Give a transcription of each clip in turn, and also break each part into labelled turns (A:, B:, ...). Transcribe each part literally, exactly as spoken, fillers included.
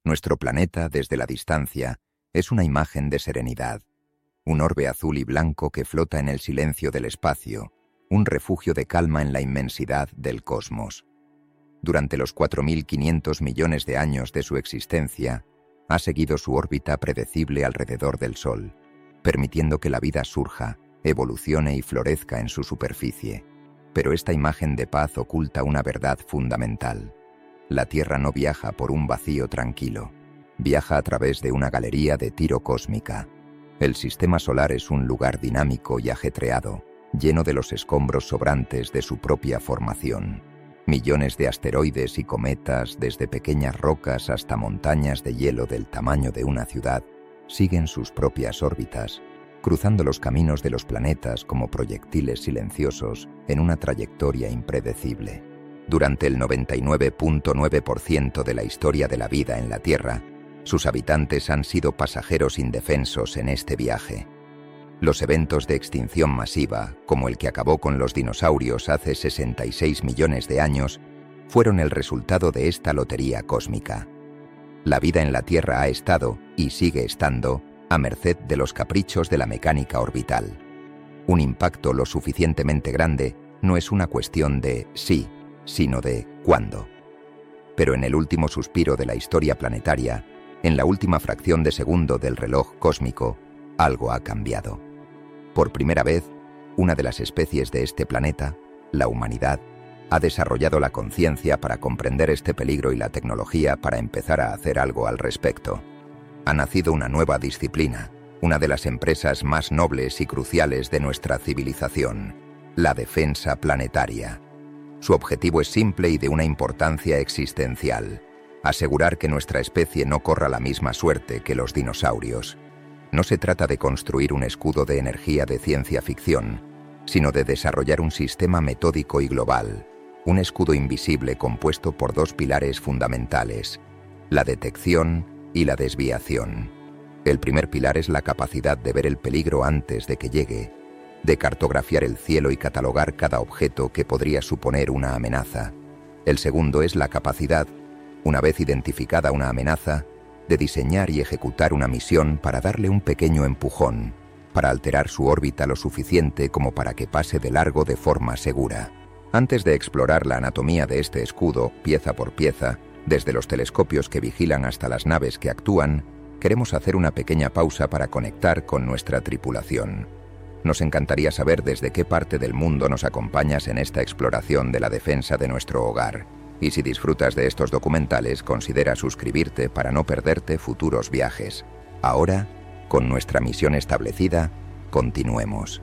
A: Nuestro planeta, desde la distancia, es una imagen de serenidad, un orbe azul y blanco que flota en el silencio del espacio, un refugio de calma en la inmensidad del cosmos. Durante los cuatro mil quinientos millones de años de su existencia, ha seguido su órbita predecible alrededor del Sol, permitiendo que la vida surja, evolucione y florezca en su superficie. Pero esta imagen de paz oculta una verdad fundamental. La Tierra no viaja por un vacío tranquilo, viaja a través de una galería de tiro cósmica. El sistema solar es un lugar dinámico y ajetreado, lleno de los escombros sobrantes de su propia formación. Millones de asteroides y cometas, desde pequeñas rocas hasta montañas de hielo del tamaño de una ciudad, siguen sus propias órbitas, cruzando los caminos de los planetas como proyectiles silenciosos en una trayectoria impredecible. Durante el noventa y nueve punto nueve por ciento de la historia de la vida en la Tierra, sus habitantes han sido pasajeros indefensos en este viaje. Los eventos de extinción masiva, como el que acabó con los dinosaurios hace sesenta y seis millones de años, fueron el resultado de esta lotería cósmica. La vida en la Tierra ha estado, y sigue estando, a merced de los caprichos de la mecánica orbital. Un impacto lo suficientemente grande no es una cuestión de sí, sino de cuándo. Pero en el último suspiro de la historia planetaria, en la última fracción de segundo del reloj cósmico, algo ha cambiado. Por primera vez, una de las especies de este planeta, la humanidad, ha desarrollado la conciencia para comprender este peligro y la tecnología para empezar a hacer algo al respecto. Ha nacido una nueva disciplina, una de las empresas más nobles y cruciales de nuestra civilización, la defensa planetaria. Su objetivo es simple y de una importancia existencial: asegurar que nuestra especie no corra la misma suerte que los dinosaurios. No se trata de construir un escudo de energía de ciencia ficción, sino de desarrollar un sistema metódico y global, un escudo invisible compuesto por dos pilares fundamentales: la detección y la desviación. El primer pilar es la capacidad de ver el peligro antes de que llegue, de cartografiar el cielo y catalogar cada objeto que podría suponer una amenaza. El segundo es la capacidad, una vez identificada una amenaza, de diseñar y ejecutar una misión para darle un pequeño empujón, para alterar su órbita lo suficiente como para que pase de largo de forma segura. Antes de explorar la anatomía de este escudo, pieza por pieza, desde los telescopios que vigilan hasta las naves que actúan, queremos hacer una pequeña pausa para conectar con nuestra tripulación. Nos encantaría saber desde qué parte del mundo nos acompañas en esta exploración de la defensa de nuestro hogar. Y si disfrutas de estos documentales, considera suscribirte para no perderte futuros viajes. Ahora, con nuestra misión establecida, continuemos.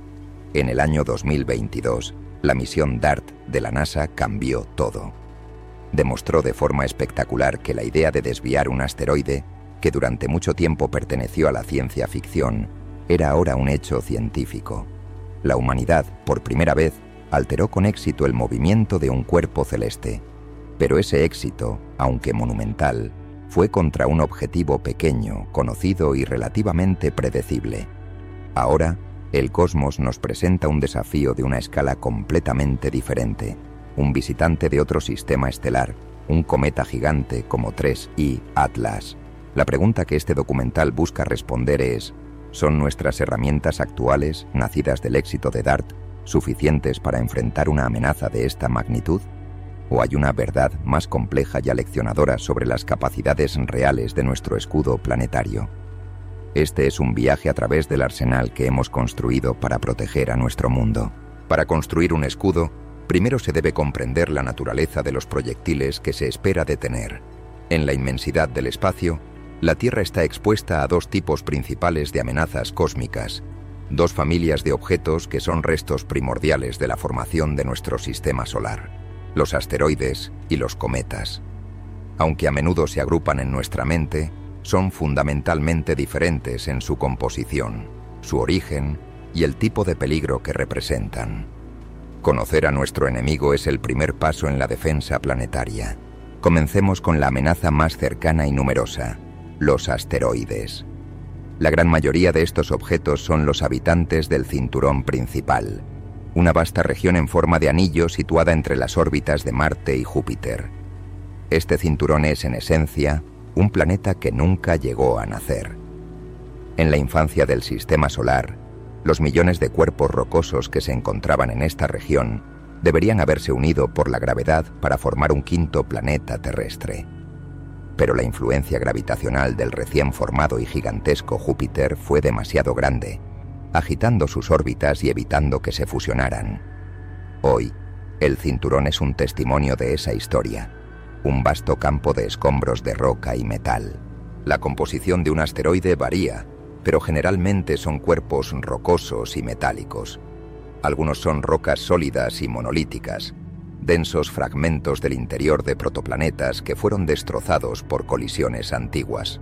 A: En el año dos mil veintidós, la misión DART de la NASA cambió todo. Demostró de forma espectacular que la idea de desviar un asteroide, que durante mucho tiempo perteneció a la ciencia ficción, era ahora un hecho científico. La humanidad, por primera vez, alteró con éxito el movimiento de un cuerpo celeste. Pero ese éxito, aunque monumental, fue contra un objetivo pequeño, conocido y relativamente predecible. Ahora, el cosmos nos presenta un desafío de una escala completamente diferente. Un visitante de otro sistema estelar, un cometa gigante como tres I Atlas. La pregunta que este documental busca responder es: ¿son nuestras herramientas actuales, nacidas del éxito de DART, suficientes para enfrentar una amenaza de esta magnitud? ¿O hay una verdad más compleja y aleccionadora sobre las capacidades reales de nuestro escudo planetario? Este es un viaje a través del arsenal que hemos construido para proteger a nuestro mundo. Para construir un escudo, primero se debe comprender la naturaleza de los proyectiles que se espera detener. En la inmensidad del espacio, la Tierra está expuesta a dos tipos principales de amenazas cósmicas, dos familias de objetos que son restos primordiales de la formación de nuestro sistema solar: los asteroides y los cometas. Aunque a menudo se agrupan en nuestra mente, son fundamentalmente diferentes en su composición, su origen y el tipo de peligro que representan. Conocer a nuestro enemigo es el primer paso en la defensa planetaria. Comencemos con la amenaza más cercana y numerosa: los asteroides. La gran mayoría de estos objetos son los habitantes del cinturón principal, una vasta región en forma de anillo situada entre las órbitas de Marte y Júpiter. Este cinturón es, en esencia, un planeta que nunca llegó a nacer. En la infancia del Sistema Solar, los millones de cuerpos rocosos que se encontraban en esta región deberían haberse unido por la gravedad para formar un quinto planeta terrestre. Pero la influencia gravitacional del recién formado y gigantesco Júpiter fue demasiado grande, agitando sus órbitas y evitando que se fusionaran. Hoy, el cinturón es un testimonio de esa historia, un vasto campo de escombros de roca y metal. La composición de un asteroide varía, pero generalmente son cuerpos rocosos y metálicos. Algunos son rocas sólidas y monolíticas, densos fragmentos del interior de protoplanetas que fueron destrozados por colisiones antiguas.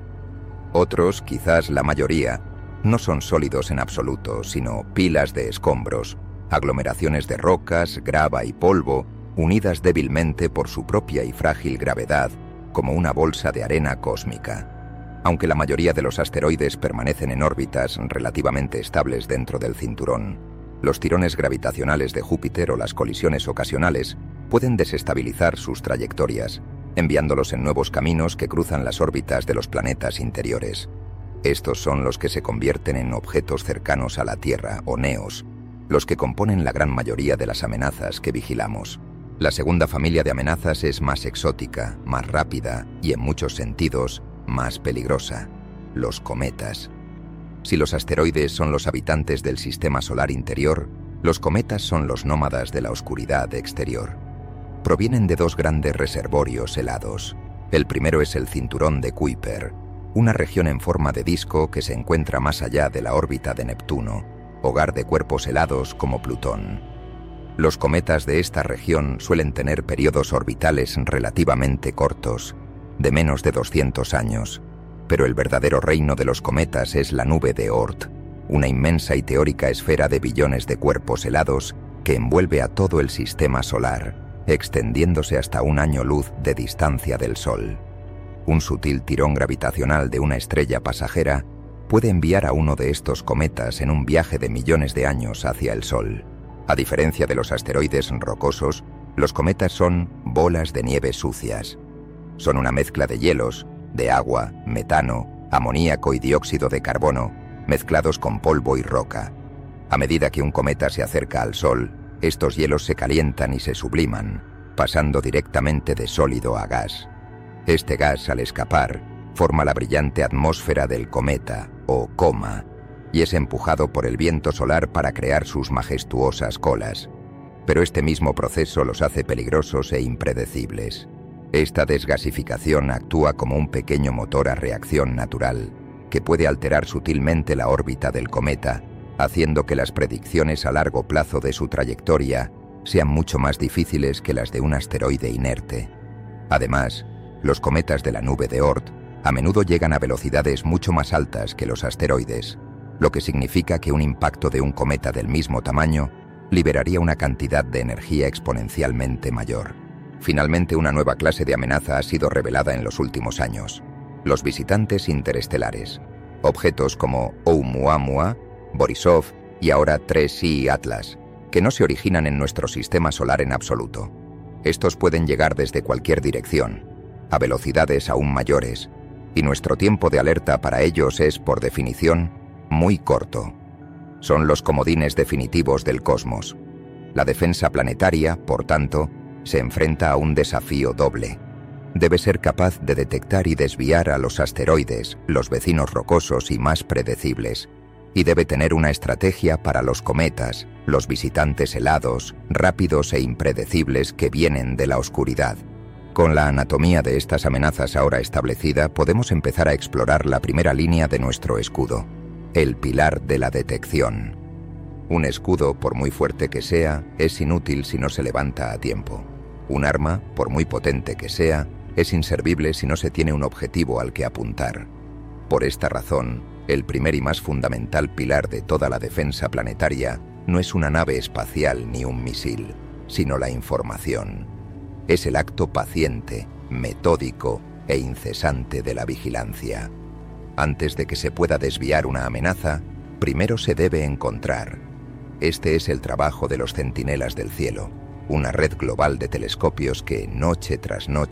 A: Otros, quizás la mayoría, no son sólidos en absoluto, sino pilas de escombros, aglomeraciones de rocas, grava y polvo, unidas débilmente por su propia y frágil gravedad, como una bolsa de arena cósmica. Aunque la mayoría de los asteroides permanecen en órbitas relativamente estables dentro del cinturón, los tirones gravitacionales de Júpiter o las colisiones ocasionales pueden desestabilizar sus trayectorias, enviándolos en nuevos caminos que cruzan las órbitas de los planetas interiores. Estos son los que se convierten en objetos cercanos a la Tierra, o neos, los que componen la gran mayoría de las amenazas que vigilamos. La segunda familia de amenazas es más exótica, más rápida y, en muchos sentidos, más peligrosa: los cometas. Si los asteroides son los habitantes del sistema solar interior, los cometas son los nómadas de la oscuridad exterior. Provienen de dos grandes reservorios helados. El primero es el cinturón de Kuiper, una región en forma de disco que se encuentra más allá de la órbita de Neptuno, hogar de cuerpos helados como Plutón. Los cometas de esta región suelen tener periodos orbitales relativamente cortos, de menos de doscientos años, pero el verdadero reino de los cometas es la nube de Oort, una inmensa y teórica esfera de billones de cuerpos helados que envuelve a todo el sistema solar, extendiéndose hasta un año luz de distancia del Sol. Un sutil tirón gravitacional de una estrella pasajera puede enviar a uno de estos cometas en un viaje de millones de años hacia el Sol. A diferencia de los asteroides rocosos, los cometas son bolas de nieve sucias. Son una mezcla de hielos, de agua, metano, amoníaco y dióxido de carbono, mezclados con polvo y roca. A medida que un cometa se acerca al Sol, estos hielos se calientan y se subliman, pasando directamente de sólido a gas. Este gas, al escapar, forma la brillante atmósfera del cometa, o coma, y es empujado por el viento solar para crear sus majestuosas colas. Pero este mismo proceso los hace peligrosos e impredecibles. Esta desgasificación actúa como un pequeño motor a reacción natural, que puede alterar sutilmente la órbita del cometa, haciendo que las predicciones a largo plazo de su trayectoria sean mucho más difíciles que las de un asteroide inerte. Además, los cometas de la nube de Oort a menudo llegan a velocidades mucho más altas que los asteroides, lo que significa que un impacto de un cometa del mismo tamaño liberaría una cantidad de energía exponencialmente mayor. Finalmente, una nueva clase de amenaza ha sido revelada en los últimos años: los visitantes interestelares. Objetos como Oumuamua, Borisov y ahora tres I Atlas, que no se originan en nuestro sistema solar en absoluto. Estos pueden llegar desde cualquier dirección, a velocidades aún mayores, y nuestro tiempo de alerta para ellos es, por definición, muy corto. Son los comodines definitivos del cosmos. La defensa planetaria, por tanto, se enfrenta a un desafío doble. Debe ser capaz de detectar y desviar a los asteroides, los vecinos rocosos y más predecibles, y debe tener una estrategia para los cometas, los visitantes helados, rápidos e impredecibles que vienen de la oscuridad. Con la anatomía de estas amenazas ahora establecida, podemos empezar a explorar la primera línea de nuestro escudo: el pilar de la detección. Un escudo, por muy fuerte que sea, es inútil si no se levanta a tiempo. Un arma, por muy potente que sea, es inservible si no se tiene un objetivo al que apuntar. Por esta razón, el primer y más fundamental pilar de toda la defensa planetaria no es una nave espacial ni un misil, sino la información. Es el acto paciente, metódico e incesante de la vigilancia. Antes de que se pueda desviar una amenaza, primero se debe encontrar. Este es el trabajo de los centinelas del cielo, una red global de telescopios que, noche tras noche,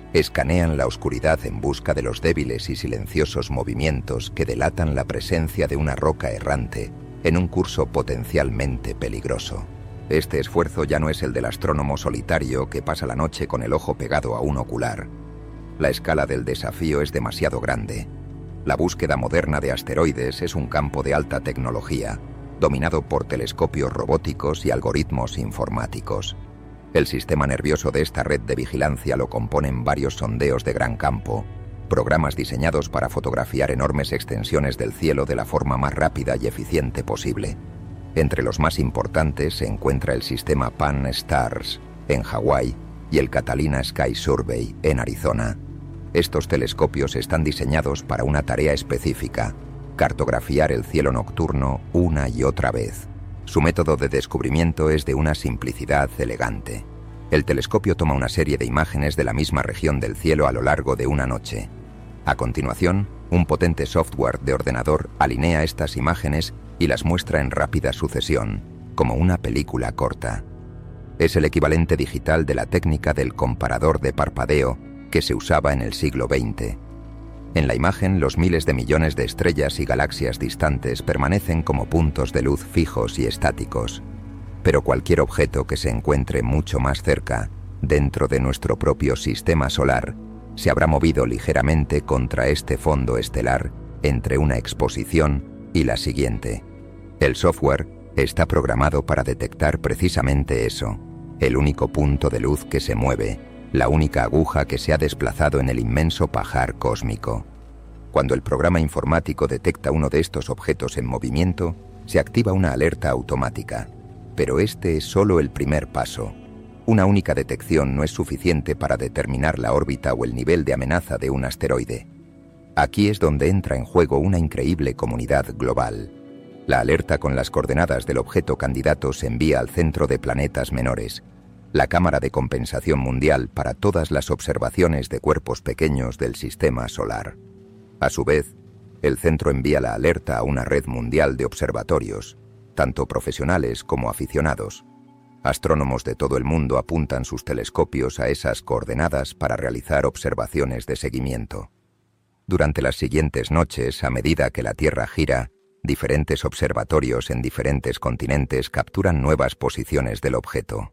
A: Escanean la oscuridad en busca de los débiles y silenciosos movimientos que delatan la presencia de una roca errante en un curso potencialmente peligroso. Este esfuerzo ya no es el del astrónomo solitario que pasa la noche con el ojo pegado a un ocular. La escala del desafío es demasiado grande. La búsqueda moderna de asteroides es un campo de alta tecnología, dominado por telescopios robóticos y algoritmos informáticos. El sistema nervioso de esta red de vigilancia lo componen varios sondeos de gran campo, programas diseñados para fotografiar enormes extensiones del cielo de la forma más rápida y eficiente posible. Entre los más importantes se encuentra el sistema Pan-STARRS en Hawái y el Catalina Sky Survey en Arizona. Estos telescopios están diseñados para una tarea específica: cartografiar el cielo nocturno una y otra vez. Su método de descubrimiento es de una simplicidad elegante. El telescopio toma una serie de imágenes de la misma región del cielo a lo largo de una noche. A continuación, un potente software de ordenador alinea estas imágenes y las muestra en rápida sucesión, como una película corta. Es el equivalente digital de la técnica del comparador de parpadeo que se usaba en el siglo veinte. En la imagen, los miles de millones de estrellas y galaxias distantes permanecen como puntos de luz fijos y estáticos. Pero cualquier objeto que se encuentre mucho más cerca, dentro de nuestro propio sistema solar, se habrá movido ligeramente contra este fondo estelar entre una exposición y la siguiente. El software está programado para detectar precisamente eso, el único punto de luz que se mueve, la única aguja que se ha desplazado en el inmenso pajar cósmico. Cuando el programa informático detecta uno de estos objetos en movimiento, se activa una alerta automática. Pero este es solo el primer paso. Una única detección no es suficiente para determinar la órbita o el nivel de amenaza de un asteroide. Aquí es donde entra en juego una increíble comunidad global. La alerta con las coordenadas del objeto candidato se envía al Centro de Planetas Menores, la Cámara de Compensación Mundial para todas las observaciones de cuerpos pequeños del Sistema Solar. A su vez, el centro envía la alerta a una red mundial de observatorios, tanto profesionales como aficionados. Astrónomos de todo el mundo apuntan sus telescopios a esas coordenadas para realizar observaciones de seguimiento. Durante las siguientes noches, a medida que la Tierra gira, diferentes observatorios en diferentes continentes capturan nuevas posiciones del objeto.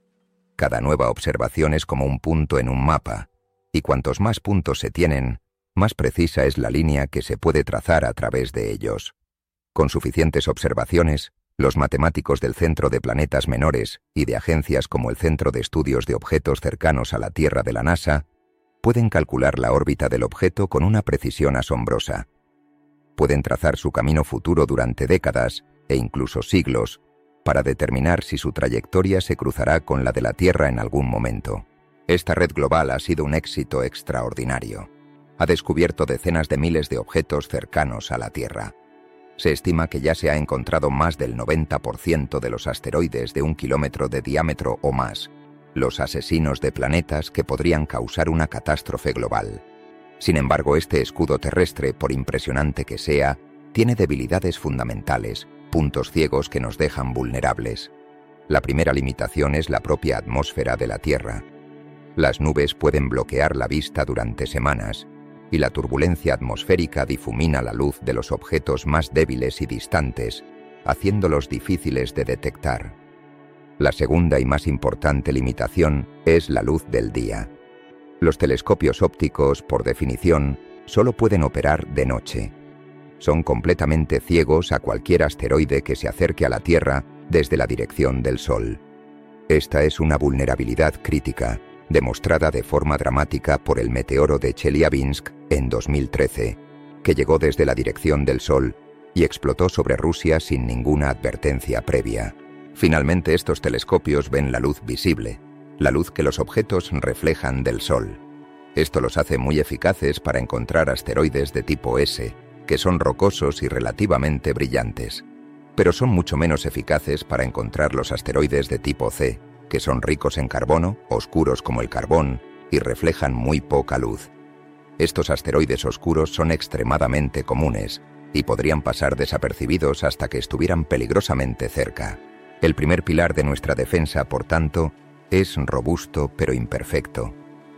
A: Cada nueva observación es como un punto en un mapa, y cuantos más puntos se tienen, más precisa es la línea que se puede trazar a través de ellos. Con suficientes observaciones, los matemáticos del Centro de Planetas Menores y de agencias como el Centro de Estudios de Objetos Cercanos a la Tierra de la NASA pueden calcular la órbita del objeto con una precisión asombrosa. Pueden trazar su camino futuro durante décadas e incluso siglos para determinar si su trayectoria se cruzará con la de la Tierra en algún momento. Esta red global ha sido un éxito extraordinario. Ha descubierto decenas de miles de objetos cercanos a la Tierra. Se estima que ya se ha encontrado más del noventa por ciento de los asteroides de un kilómetro de diámetro o más, los asesinos de planetas que podrían causar una catástrofe global. Sin embargo, este escudo terrestre, por impresionante que sea, tiene debilidades fundamentales, puntos ciegos que nos dejan vulnerables. La primera limitación es la propia atmósfera de la Tierra. Las nubes pueden bloquear la vista durante semanas, y la turbulencia atmosférica difumina la luz de los objetos más débiles y distantes, haciéndolos difíciles de detectar. La segunda y más importante limitación es la luz del día. Los telescopios ópticos, por definición, solo pueden operar de noche. Son completamente ciegos a cualquier asteroide que se acerque a la Tierra desde la dirección del Sol. Esta es una vulnerabilidad crítica, demostrada de forma dramática por el meteoro de Chelyabinsk en dos mil trece, que llegó desde la dirección del Sol y explotó sobre Rusia sin ninguna advertencia previa. Finalmente, estos telescopios ven la luz visible, la luz que los objetos reflejan del Sol. Esto los hace muy eficaces para encontrar asteroides de tipo S, que son rocosos y relativamente brillantes, pero son mucho menos eficaces para encontrar los asteroides de tipo C, que son ricos en carbono, oscuros como el carbón, y reflejan muy poca luz. Estos asteroides oscuros son extremadamente comunes, y podrían pasar desapercibidos hasta que estuvieran peligrosamente cerca. El primer pilar de nuestra defensa, por tanto, es robusto pero imperfecto.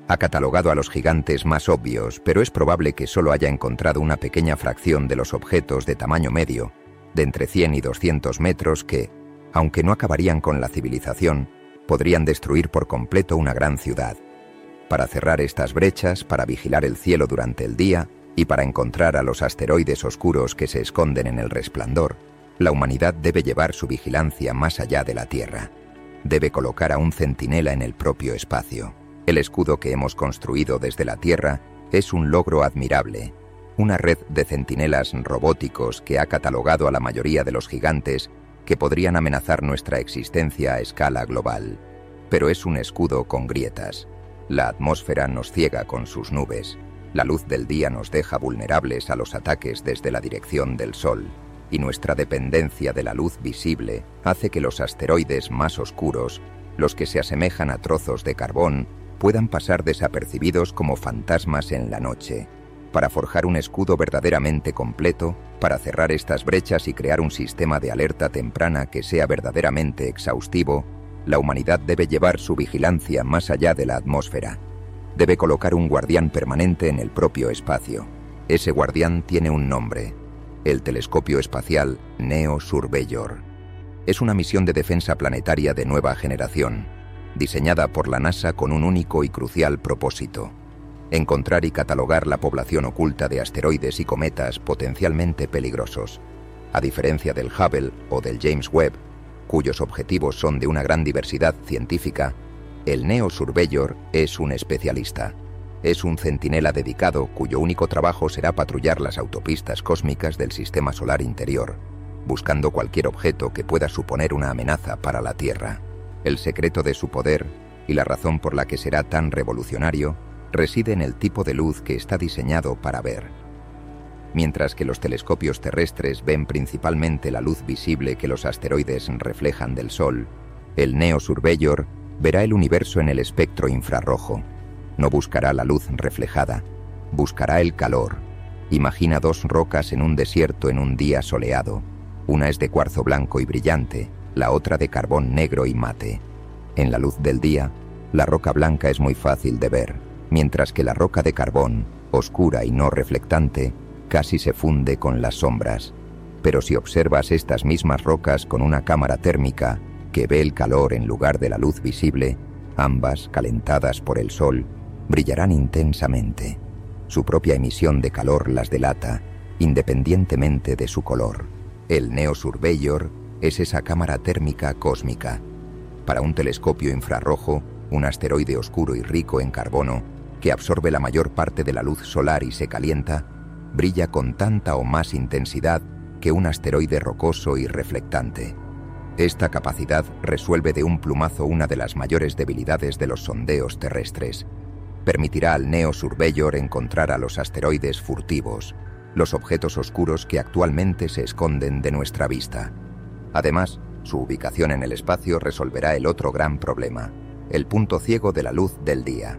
A: Ha catalogado a los gigantes más obvios, pero es probable que solo haya encontrado una pequeña fracción de los objetos de tamaño medio, de entre cien y doscientos metros que, aunque no acabarían con la civilización, podrían destruir por completo una gran ciudad. Para cerrar estas brechas, para vigilar el cielo durante el día y para encontrar a los asteroides oscuros que se esconden en el resplandor, la humanidad debe llevar su vigilancia más allá de la Tierra. Debe colocar a un centinela en el propio espacio. El escudo que hemos construido desde la Tierra es un logro admirable, una red de centinelas robóticos que ha catalogado a la mayoría de los gigantes que podrían amenazar nuestra existencia a escala global. Pero es un escudo con grietas. La atmósfera nos ciega con sus nubes, la luz del día nos deja vulnerables a los ataques desde la dirección del Sol, y nuestra dependencia de la luz visible hace que los asteroides más oscuros, los que se asemejan a trozos de carbón, puedan pasar desapercibidos como fantasmas en la noche. Para forjar un escudo verdaderamente completo, para cerrar estas brechas y crear un sistema de alerta temprana que sea verdaderamente exhaustivo, la humanidad debe llevar su vigilancia más allá de la atmósfera. Debe colocar un guardián permanente en el propio espacio. Ese guardián tiene un nombre: el telescopio espacial Neo Surveyor. Es una misión de defensa planetaria de nueva generación, diseñada por la NASA con un único y crucial propósito: encontrar y catalogar la población oculta de asteroides y cometas potencialmente peligrosos. A diferencia del Hubble o del James Webb, cuyos objetivos son de una gran diversidad científica, el Neo Surveyor es un especialista. Es un centinela dedicado cuyo único trabajo será patrullar las autopistas cósmicas del sistema solar interior, buscando cualquier objeto que pueda suponer una amenaza para la Tierra. El secreto de su poder, y la razón por la que será tan revolucionario, reside en el tipo de luz que está diseñado para ver. Mientras que los telescopios terrestres ven principalmente la luz visible que los asteroides reflejan del Sol, el Neo Surveyor verá el universo en el espectro infrarrojo. No buscará la luz reflejada, buscará el calor. Imagina dos rocas en un desierto en un día soleado. Una es de cuarzo blanco y brillante, la otra de carbón negro y mate. En la luz del día, la roca blanca es muy fácil de ver, mientras que la roca de carbón, oscura y no reflectante, casi se funde con las sombras. Pero si observas estas mismas rocas con una cámara térmica que ve el calor en lugar de la luz visible, ambas, calentadas por el sol, brillarán intensamente. Su propia emisión de calor las delata, independientemente de su color. El Neo Surveyor es esa cámara térmica cósmica. Para un telescopio infrarrojo, un asteroide oscuro y rico en carbono, que absorbe la mayor parte de la luz solar y se calienta, brilla con tanta o más intensidad que un asteroide rocoso y reflectante. Esta capacidad resuelve de un plumazo una de las mayores debilidades de los sondeos terrestres. Permitirá al Neo Surveyor encontrar a los asteroides furtivos, los objetos oscuros que actualmente se esconden de nuestra vista. Además, su ubicación en el espacio resolverá el otro gran problema, el punto ciego de la luz del día.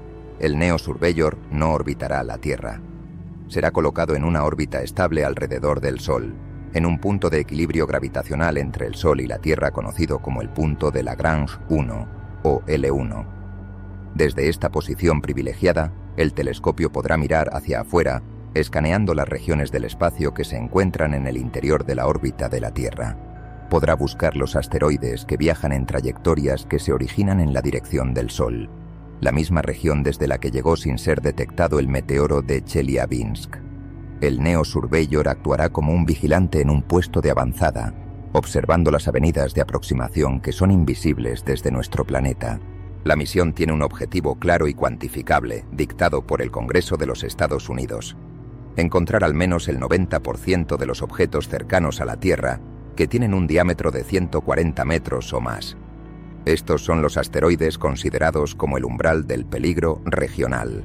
A: El Neo Surveyor no orbitará la Tierra. Será colocado en una órbita estable alrededor del Sol, en un punto de equilibrio gravitacional entre el Sol y la Tierra conocido como el punto de Lagrange uno, o L uno. Desde esta posición privilegiada, el telescopio podrá mirar hacia afuera, escaneando las regiones del espacio que se encuentran en el interior de la órbita de la Tierra. Podrá buscar los asteroides que viajan en trayectorias que se originan en la dirección del Sol, la misma región desde la que llegó sin ser detectado el meteoro de Chelyabinsk. El Neo Surveyor actuará como un vigilante en un puesto de avanzada, observando las avenidas de aproximación que son invisibles desde nuestro planeta. La misión tiene un objetivo claro y cuantificable, dictado por el Congreso de los Estados Unidos: encontrar al menos el noventa por ciento de los objetos cercanos a la Tierra que tienen un diámetro de ciento cuarenta metros o más. Estos son los asteroides considerados como el umbral del peligro regional.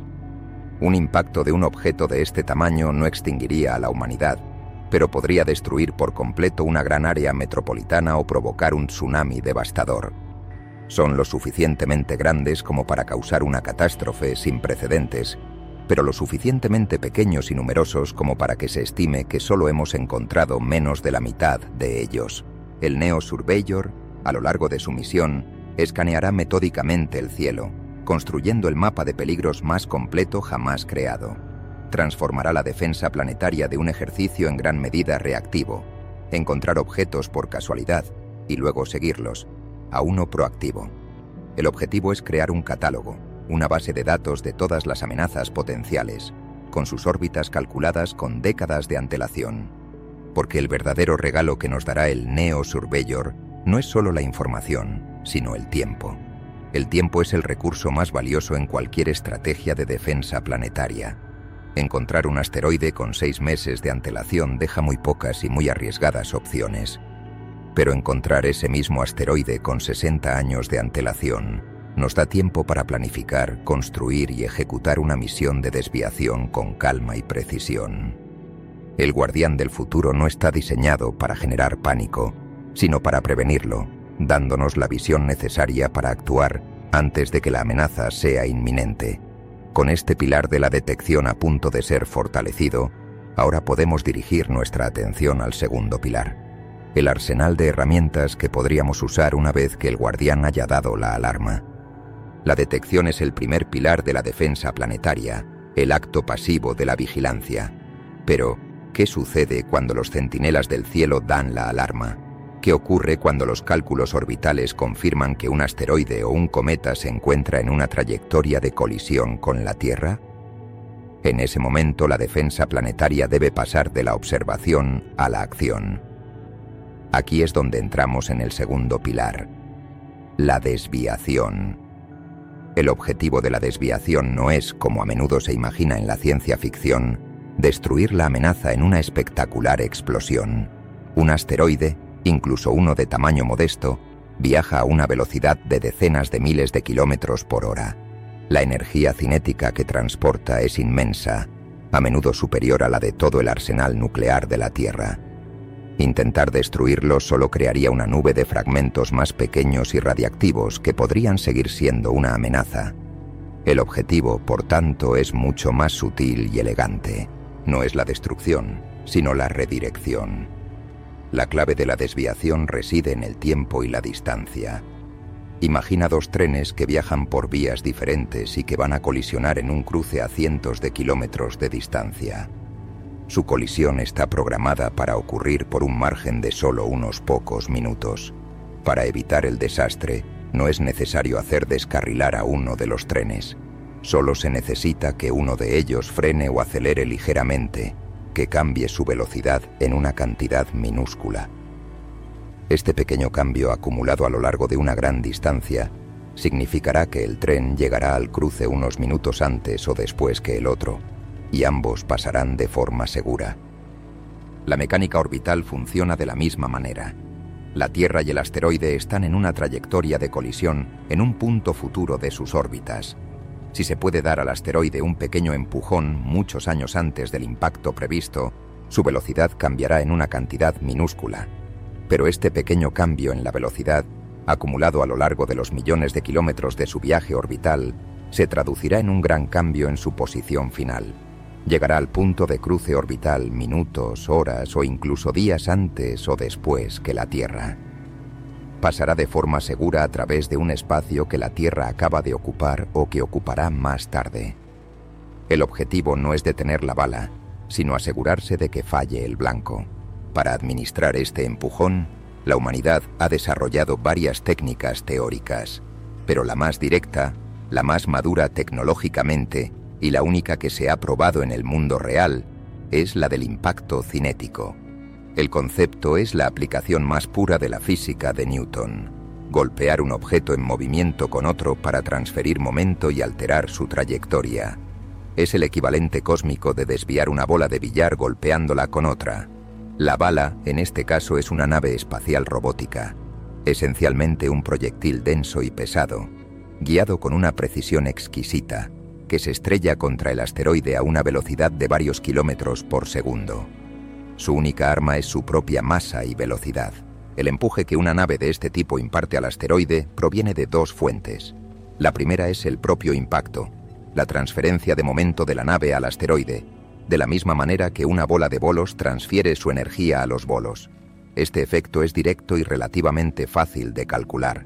A: Un impacto de un objeto de este tamaño no extinguiría a la humanidad, pero podría destruir por completo una gran área metropolitana o provocar un tsunami devastador. Son lo suficientemente grandes como para causar una catástrofe sin precedentes, pero lo suficientemente pequeños y numerosos como para que se estime que solo hemos encontrado menos de la mitad de ellos. El Neo Surveyor, a lo largo de su misión, escaneará metódicamente el cielo, construyendo el mapa de peligros más completo jamás creado. Transformará la defensa planetaria de un ejercicio en gran medida reactivo, encontrar objetos por casualidad y luego seguirlos, a uno proactivo. El objetivo es crear un catálogo, una base de datos de todas las amenazas potenciales, con sus órbitas calculadas con décadas de antelación. Porque el verdadero regalo que nos dará el Neo Surveyor no es solo la información, sino el tiempo. El tiempo es el recurso más valioso en cualquier estrategia de defensa planetaria. Encontrar un asteroide con seis meses de antelación deja muy pocas y muy arriesgadas opciones. Pero encontrar ese mismo asteroide con sesenta años de antelación nos da tiempo para planificar, construir y ejecutar una misión de desviación con calma y precisión. El guardián del futuro no está diseñado para generar pánico, sino para prevenirlo, dándonos la visión necesaria para actuar antes de que la amenaza sea inminente. Con este pilar de la detección a punto de ser fortalecido, ahora podemos dirigir nuestra atención al segundo pilar, el arsenal de herramientas que podríamos usar una vez que el guardián haya dado la alarma. La detección es el primer pilar de la defensa planetaria, el acto pasivo de la vigilancia. Pero, ¿qué sucede cuando los centinelas del cielo dan la alarma? ¿Qué ocurre cuando los cálculos orbitales confirman que un asteroide o un cometa se encuentra en una trayectoria de colisión con la Tierra? En ese momento la defensa planetaria debe pasar de la observación a la acción. Aquí es donde entramos en el segundo pilar, la desviación. El objetivo de la desviación no es, como a menudo se imagina en la ciencia ficción, destruir la amenaza en una espectacular explosión. Un asteroide, incluso uno de tamaño modesto, viaja a una velocidad de decenas de miles de kilómetros por hora. La energía cinética que transporta es inmensa, a menudo superior a la de todo el arsenal nuclear de la Tierra. Intentar destruirlo solo crearía una nube de fragmentos más pequeños y radiactivos que podrían seguir siendo una amenaza. El objetivo, por tanto, es mucho más sutil y elegante. No es la destrucción, sino la redirección. La clave de la desviación reside en el tiempo y la distancia. Imagina dos trenes que viajan por vías diferentes y que van a colisionar en un cruce a cientos de kilómetros de distancia. Su colisión está programada para ocurrir por un margen de solo unos pocos minutos. Para evitar el desastre, no es necesario hacer descarrilar a uno de los trenes. Solo se necesita que uno de ellos frene o acelere ligeramente, que cambie su velocidad en una cantidad minúscula. Este pequeño cambio acumulado a lo largo de una gran distancia significará que el tren llegará al cruce unos minutos antes o después que el otro, y ambos pasarán de forma segura. La mecánica orbital funciona de la misma manera. La Tierra y el asteroide están en una trayectoria de colisión en un punto futuro de sus órbitas. Si se puede dar al asteroide un pequeño empujón muchos años antes del impacto previsto, su velocidad cambiará en una cantidad minúscula. Pero este pequeño cambio en la velocidad, acumulado a lo largo de los millones de kilómetros de su viaje orbital, se traducirá en un gran cambio en su posición final. Llegará al punto de cruce orbital minutos, horas o incluso días antes o después que la Tierra. Pasará de forma segura a través de un espacio que la Tierra acaba de ocupar o que ocupará más tarde. El objetivo no es detener la bala, sino asegurarse de que falle el blanco. Para administrar este empujón, la humanidad ha desarrollado varias técnicas teóricas, pero la más directa, la más madura tecnológicamente y la única que se ha probado en el mundo real es la del impacto cinético. El concepto es la aplicación más pura de la física de Newton. Golpear un objeto en movimiento con otro para transferir momento y alterar su trayectoria. Es el equivalente cósmico de desviar una bola de billar golpeándola con otra. La bala, en este caso, es una nave espacial robótica, esencialmente un proyectil denso y pesado, guiado con una precisión exquisita, que se estrella contra el asteroide a una velocidad de varios kilómetros por segundo. Su única arma es su propia masa y velocidad. El empuje que una nave de este tipo imparte al asteroide proviene de dos fuentes. La primera es el propio impacto, la transferencia de momento de la nave al asteroide, de la misma manera que una bola de bolos transfiere su energía a los bolos. Este efecto es directo y relativamente fácil de calcular.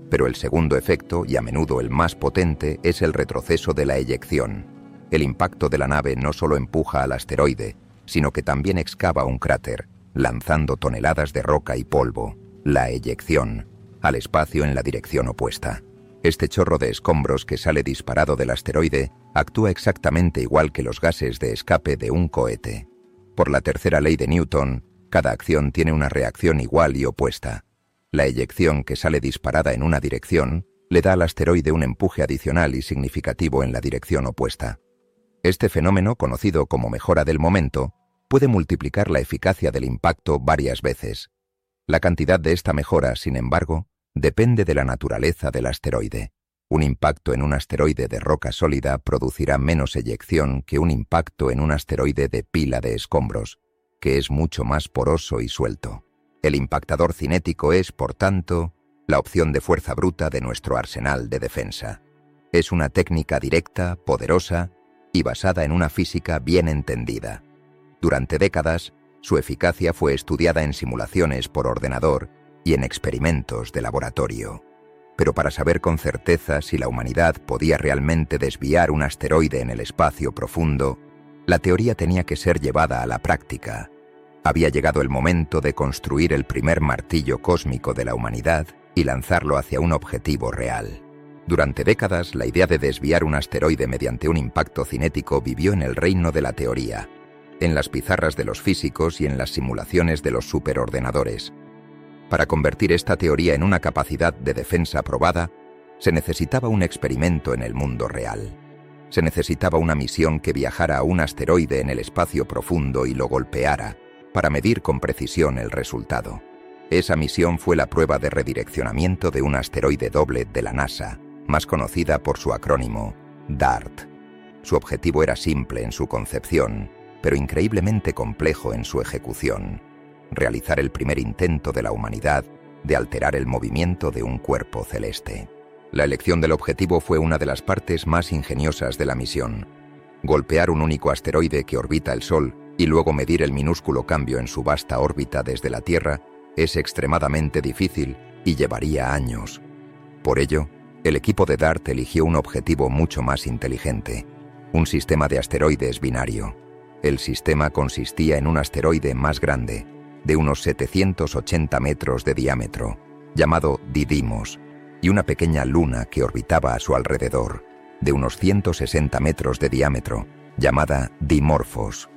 A: Pero el segundo efecto, y a menudo el más potente, es el retroceso de la eyección. El impacto de la nave no solo empuja al asteroide, sino que también excava un cráter, lanzando toneladas de roca y polvo, la eyección, al espacio en la dirección opuesta. Este chorro de escombros que sale disparado del asteroide actúa exactamente igual que los gases de escape de un cohete. Por la tercera ley de Newton, cada acción tiene una reacción igual y opuesta. La eyección que sale disparada en una dirección le da al asteroide un empuje adicional y significativo en la dirección opuesta. Este fenómeno, conocido como mejora del momento, puede multiplicar la eficacia del impacto varias veces. La cantidad de esta mejora, sin embargo, depende de la naturaleza del asteroide. Un impacto en un asteroide de roca sólida producirá menos eyección que un impacto en un asteroide de pila de escombros, que es mucho más poroso y suelto. El impactador cinético es, por tanto, la opción de fuerza bruta de nuestro arsenal de defensa. Es una técnica directa, poderosa y basada en una física bien entendida. Durante décadas, su eficacia fue estudiada en simulaciones por ordenador y en experimentos de laboratorio. Pero para saber con certeza si la humanidad podía realmente desviar un asteroide en el espacio profundo, la teoría tenía que ser llevada a la práctica. Había llegado el momento de construir el primer martillo cósmico de la humanidad y lanzarlo hacia un objetivo real. Durante décadas, la idea de desviar un asteroide mediante un impacto cinético vivió en el reino de la teoría, en las pizarras de los físicos y en las simulaciones de los superordenadores. Para convertir esta teoría en una capacidad de defensa probada, se necesitaba un experimento en el mundo real. Se necesitaba una misión que viajara a un asteroide en el espacio profundo y lo golpeara, para medir con precisión el resultado. Esa misión fue la prueba de redireccionamiento de un asteroide doble de la NASA, más conocida por su acrónimo DART. Su objetivo era simple en su concepción, pero increíblemente complejo en su ejecución: realizar el primer intento de la humanidad de alterar el movimiento de un cuerpo celeste. La elección del objetivo fue una de las partes más ingeniosas de la misión. Golpear un único asteroide que orbita el Sol y luego medir el minúsculo cambio en su vasta órbita desde la Tierra es extremadamente difícil y llevaría años. Por ello, el equipo de DART eligió un objetivo mucho más inteligente: un sistema de asteroides binario. El sistema consistía en un asteroide más grande, de unos setecientos ochenta metros de diámetro, llamado Didymos, y una pequeña luna que orbitaba a su alrededor, de unos ciento sesenta metros de diámetro, llamada Dimorphos.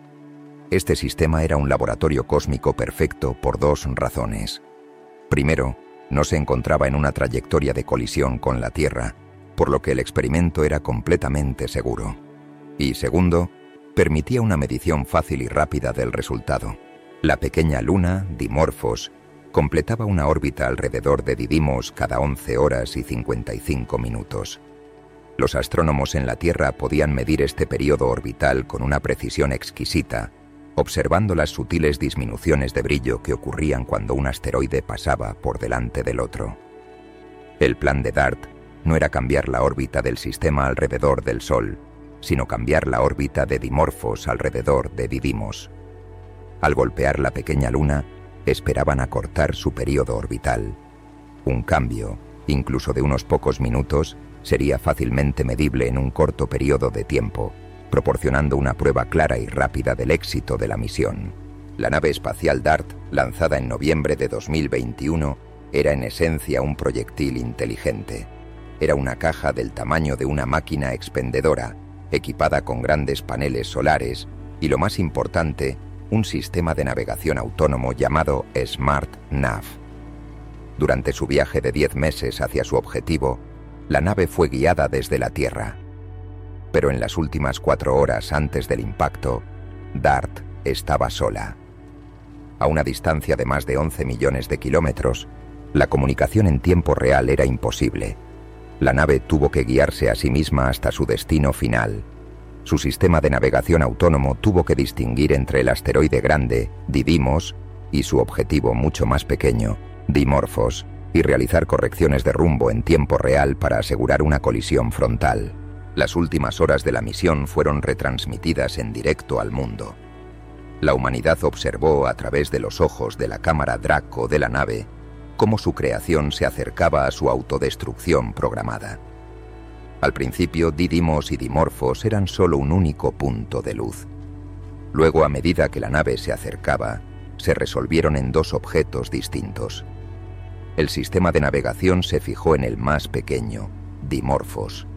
A: Este sistema era un laboratorio cósmico perfecto por dos razones. Primero, no se encontraba en una trayectoria de colisión con la Tierra, por lo que el experimento era completamente seguro. Y segundo, permitía una medición fácil y rápida del resultado. La pequeña luna, Dimorphos, completaba una órbita alrededor de Didymos cada once horas y cincuenta y cinco minutos. Los astrónomos en la Tierra podían medir este periodo orbital con una precisión exquisita, observando las sutiles disminuciones de brillo que ocurrían cuando un asteroide pasaba por delante del otro. El plan de DART no era cambiar la órbita del sistema alrededor del Sol, sino cambiar la órbita de Dimorphos alrededor de Didymos. Al golpear la pequeña luna, esperaban acortar su período orbital. Un cambio, incluso de unos pocos minutos, sería fácilmente medible en un corto periodo de tiempo, proporcionando una prueba clara y rápida del éxito de la misión. La nave espacial DART, lanzada en noviembre de dos mil veintiuno, era en esencia un proyectil inteligente. Era una caja del tamaño de una máquina expendedora, equipada con grandes paneles solares y, lo más importante, un sistema de navegación autónomo llamado SmartNav. Durante su viaje de diez meses hacia su objetivo, la nave fue guiada desde la Tierra. Pero en las últimas cuatro horas antes del impacto, DART estaba sola. A una distancia de más de once millones de kilómetros, la comunicación en tiempo real era imposible. La nave tuvo que guiarse a sí misma hasta su destino final. Su sistema de navegación autónomo tuvo que distinguir entre el asteroide grande, Didymos, y su objetivo mucho más pequeño, Dimorphos, y realizar correcciones de rumbo en tiempo real para asegurar una colisión frontal. Las últimas horas de la misión fueron retransmitidas en directo al mundo. La humanidad observó a través de los ojos de la cámara Draco de la nave cómo su creación se acercaba a su autodestrucción programada. Al principio, Didymos y Dimorphos eran solo un único punto de luz. Luego, a medida que la nave se acercaba, se resolvieron en dos objetos distintos. El sistema de navegación se fijó en el más pequeño, Dimorphos.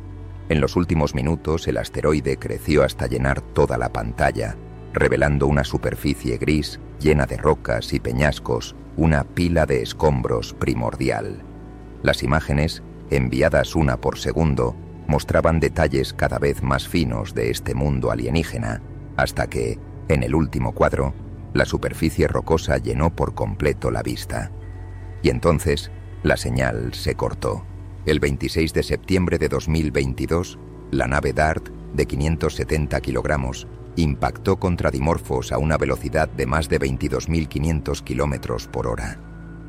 A: En los últimos minutos, el asteroide creció hasta llenar toda la pantalla, revelando una superficie gris llena de rocas y peñascos, una pila de escombros primordial. Las imágenes, enviadas una por segundo, mostraban detalles cada vez más finos de este mundo alienígena, hasta que, en el último cuadro, la superficie rocosa llenó por completo la vista. Y entonces, la señal se cortó. El veintiséis de septiembre de dos mil veintidós, la nave DART, de quinientos setenta kilogramos, impactó contra Dimorphos a una velocidad de más de veintidós mil quinientos kilómetros por hora.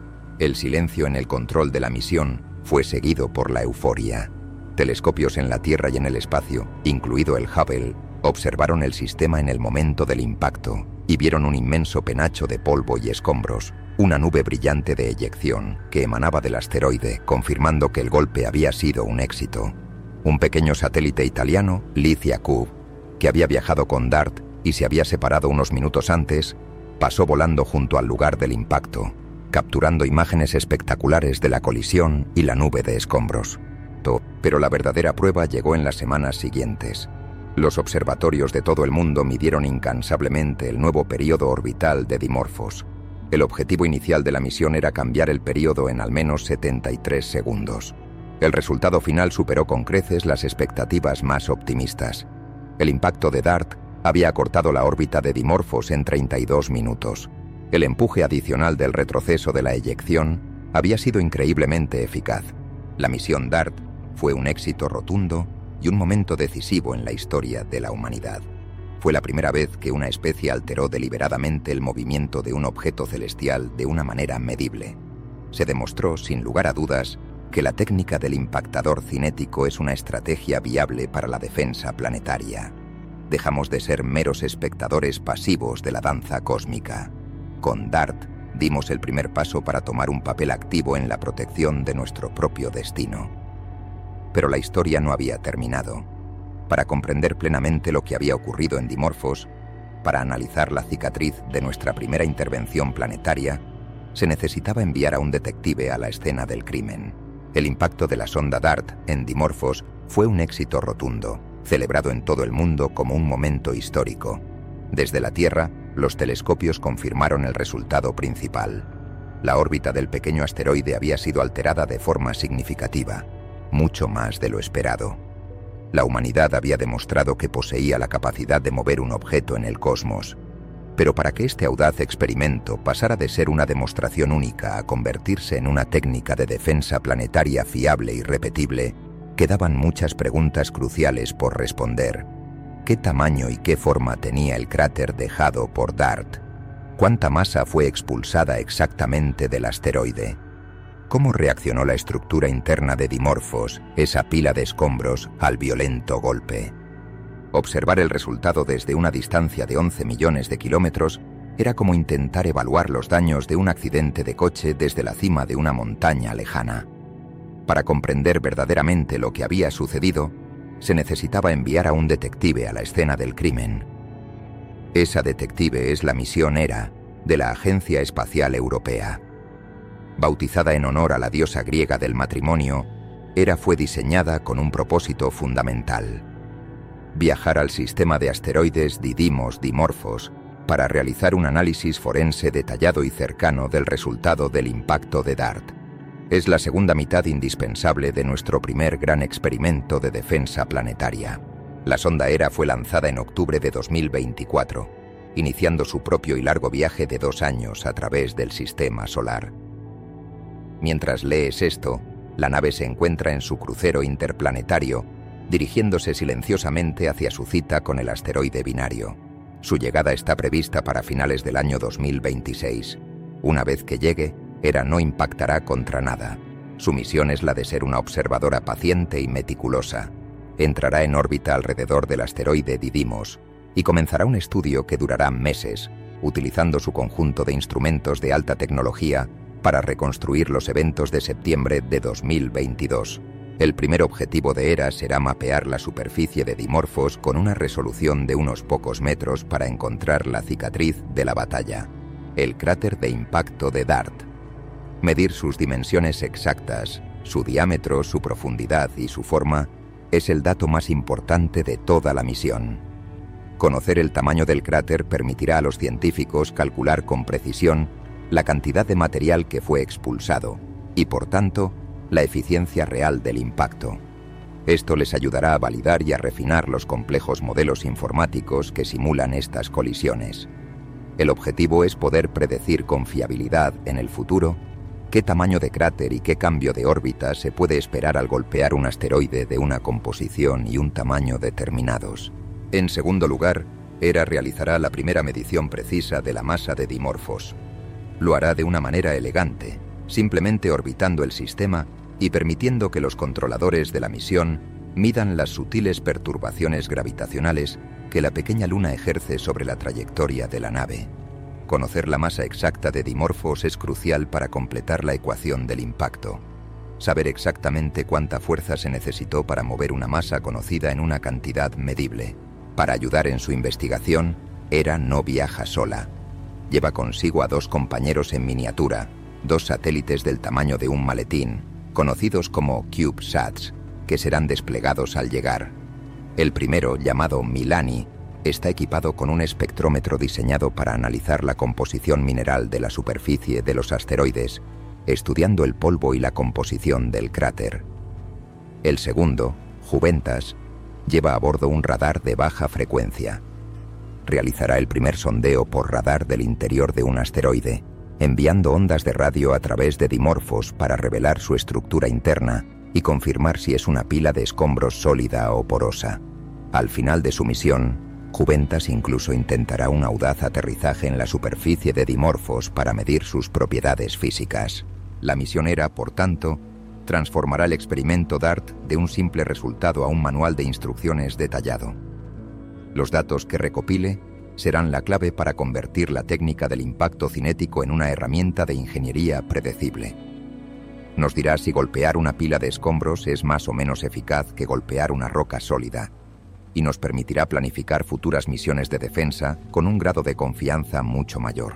A: El silencio en el control de la misión fue seguido por la euforia. Telescopios en la Tierra y en el espacio, incluido el Hubble, observaron el sistema en el momento del impacto y vieron un inmenso penacho de polvo y escombros, una nube brillante de eyección que emanaba del asteroide, confirmando que el golpe había sido un éxito. Un pequeño satélite italiano, Licia Cube, que había viajado con DART y se había separado unos minutos antes, pasó volando junto al lugar del impacto, capturando imágenes espectaculares de la colisión y la nube de escombros. Pero la verdadera prueba llegó en las semanas siguientes. Los observatorios de todo el mundo midieron incansablemente el nuevo período orbital de Dimorphos. El objetivo inicial de la misión era cambiar el período en al menos setenta y tres segundos. El resultado final superó con creces las expectativas más optimistas. El impacto de DART había acortado la órbita de Dimorphos en treinta y dos minutos. El empuje adicional del retroceso de la eyección había sido increíblemente eficaz. La misión DART fue un éxito rotundo y un momento decisivo en la historia de la humanidad. Fue la primera vez que una especie alteró deliberadamente el movimiento de un objeto celestial de una manera medible. Se demostró, sin lugar a dudas, que la técnica del impactador cinético es una estrategia viable para la defensa planetaria. Dejamos de ser meros espectadores pasivos de la danza cósmica. Con DART dimos el primer paso para tomar un papel activo en la protección de nuestro propio destino. Pero la historia no había terminado. Para comprender plenamente lo que había ocurrido en Dimorphos, para analizar la cicatriz de nuestra primera intervención planetaria, se necesitaba enviar a un detective a la escena del crimen. El impacto de la sonda DART en Dimorphos fue un éxito rotundo, celebrado en todo el mundo como un momento histórico. Desde la Tierra, los telescopios confirmaron el resultado principal. La órbita del pequeño asteroide había sido alterada de forma significativa, mucho más de lo esperado. La humanidad había demostrado que poseía la capacidad de mover un objeto en el cosmos. Pero para que este audaz experimento pasara de ser una demostración única a convertirse en una técnica de defensa planetaria fiable y repetible, quedaban muchas preguntas cruciales por responder. ¿Qué tamaño y qué forma tenía el cráter dejado por DART? ¿Cuánta masa fue expulsada exactamente del asteroide? ¿Cómo reaccionó la estructura interna de Dimorphos, esa pila de escombros, al violento golpe? Observar el resultado desde una distancia de once millones de kilómetros era como intentar evaluar los daños de un accidente de coche desde la cima de una montaña lejana. Para comprender verdaderamente lo que había sucedido, se necesitaba enviar a un detective a la escena del crimen. Esa detective es la misión Hera, de la Agencia Espacial Europea. Bautizada en honor a la diosa griega del matrimonio, Hera fue diseñada con un propósito fundamental: viajar al sistema de asteroides Didymos Dimorphos para realizar un análisis forense detallado y cercano del resultado del impacto de DART. Es la segunda mitad indispensable de nuestro primer gran experimento de defensa planetaria. La sonda Hera fue lanzada en octubre de dos mil veinticuatro, iniciando su propio y largo viaje de dos años a través del sistema solar. Mientras lees esto, la nave se encuentra en su crucero interplanetario, dirigiéndose silenciosamente hacia su cita con el asteroide binario. Su llegada está prevista para finales del año dos mil veintiséis. Una vez que llegue, Hera no impactará contra nada. Su misión es la de ser una observadora paciente y meticulosa. Entrará en órbita alrededor del asteroide Didymos y comenzará un estudio que durará meses, utilizando su conjunto de instrumentos de alta tecnología para reconstruir los eventos de septiembre de dos mil veintidós. El primer objetivo de ERA será mapear la superficie de Dimorphos con una resolución de unos pocos metros para encontrar la cicatriz de la batalla, el cráter de impacto de DART. Medir sus dimensiones exactas, su diámetro, su profundidad y su forma es el dato más importante de toda la misión. Conocer el tamaño del cráter permitirá a los científicos calcular con precisión la cantidad de material que fue expulsado y, por tanto, la eficiencia real del impacto. Esto les ayudará a validar y a refinar los complejos modelos informáticos que simulan estas colisiones. El objetivo es poder predecir con fiabilidad en el futuro qué tamaño de cráter y qué cambio de órbita se puede esperar al golpear un asteroide de una composición y un tamaño determinados. En segundo lugar, ERA realizará la primera medición precisa de la masa de Dimorphos. Lo hará de una manera elegante, simplemente orbitando el sistema y permitiendo que los controladores de la misión midan las sutiles perturbaciones gravitacionales que la pequeña luna ejerce sobre la trayectoria de la nave. Conocer la masa exacta de Dimorphos es crucial para completar la ecuación del impacto. Saber exactamente cuánta fuerza se necesitó para mover una masa conocida en una cantidad medible. Para ayudar en su investigación, ERA no viaja sola. Lleva consigo a dos compañeros en miniatura, dos satélites del tamaño de un maletín, conocidos como CubeSats, que serán desplegados al llegar. El primero, llamado Milani, está equipado con un espectrómetro diseñado para analizar la composición mineral de la superficie de los asteroides, estudiando el polvo y la composición del cráter. El segundo, Juventas, lleva a bordo un radar de baja frecuencia. Realizará el primer sondeo por radar del interior de un asteroide, enviando ondas de radio a través de Dimorphos para revelar su estructura interna y confirmar si es una pila de escombros sólida o porosa. Al final de su misión, Juventas incluso intentará un audaz aterrizaje en la superficie de Dimorphos para medir sus propiedades físicas. La misión ERA, por tanto, transformará el experimento DART de un simple resultado a un manual de instrucciones detallado. Los datos que recopile serán la clave para convertir la técnica del impacto cinético en una herramienta de ingeniería predecible. Nos dirá si golpear una pila de escombros es más o menos eficaz que golpear una roca sólida, y nos permitirá planificar futuras misiones de defensa con un grado de confianza mucho mayor.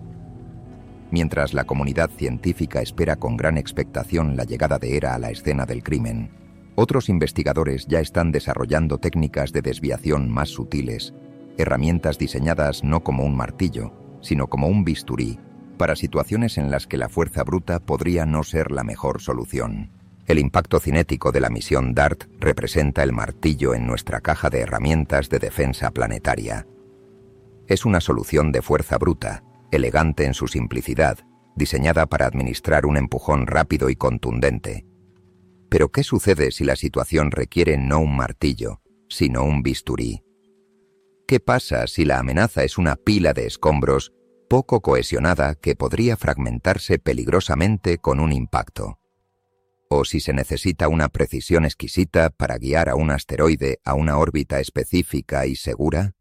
A: Mientras la comunidad científica espera con gran expectación la llegada de ERA a la escena del crimen, otros investigadores ya están desarrollando técnicas de desviación más sutiles, herramientas diseñadas no como un martillo, sino como un bisturí, para situaciones en las que la fuerza bruta podría no ser la mejor solución. El impacto cinético de la misión DART representa el martillo en nuestra caja de herramientas de defensa planetaria. Es una solución de fuerza bruta, elegante en su simplicidad, diseñada para administrar un empujón rápido y contundente. Pero ¿qué sucede si la situación requiere no un martillo, sino un bisturí? ¿Qué pasa si la amenaza es una pila de escombros poco cohesionada que podría fragmentarse peligrosamente con un impacto? ¿O si se necesita una precisión exquisita para guiar a un asteroide a una órbita específica y segura?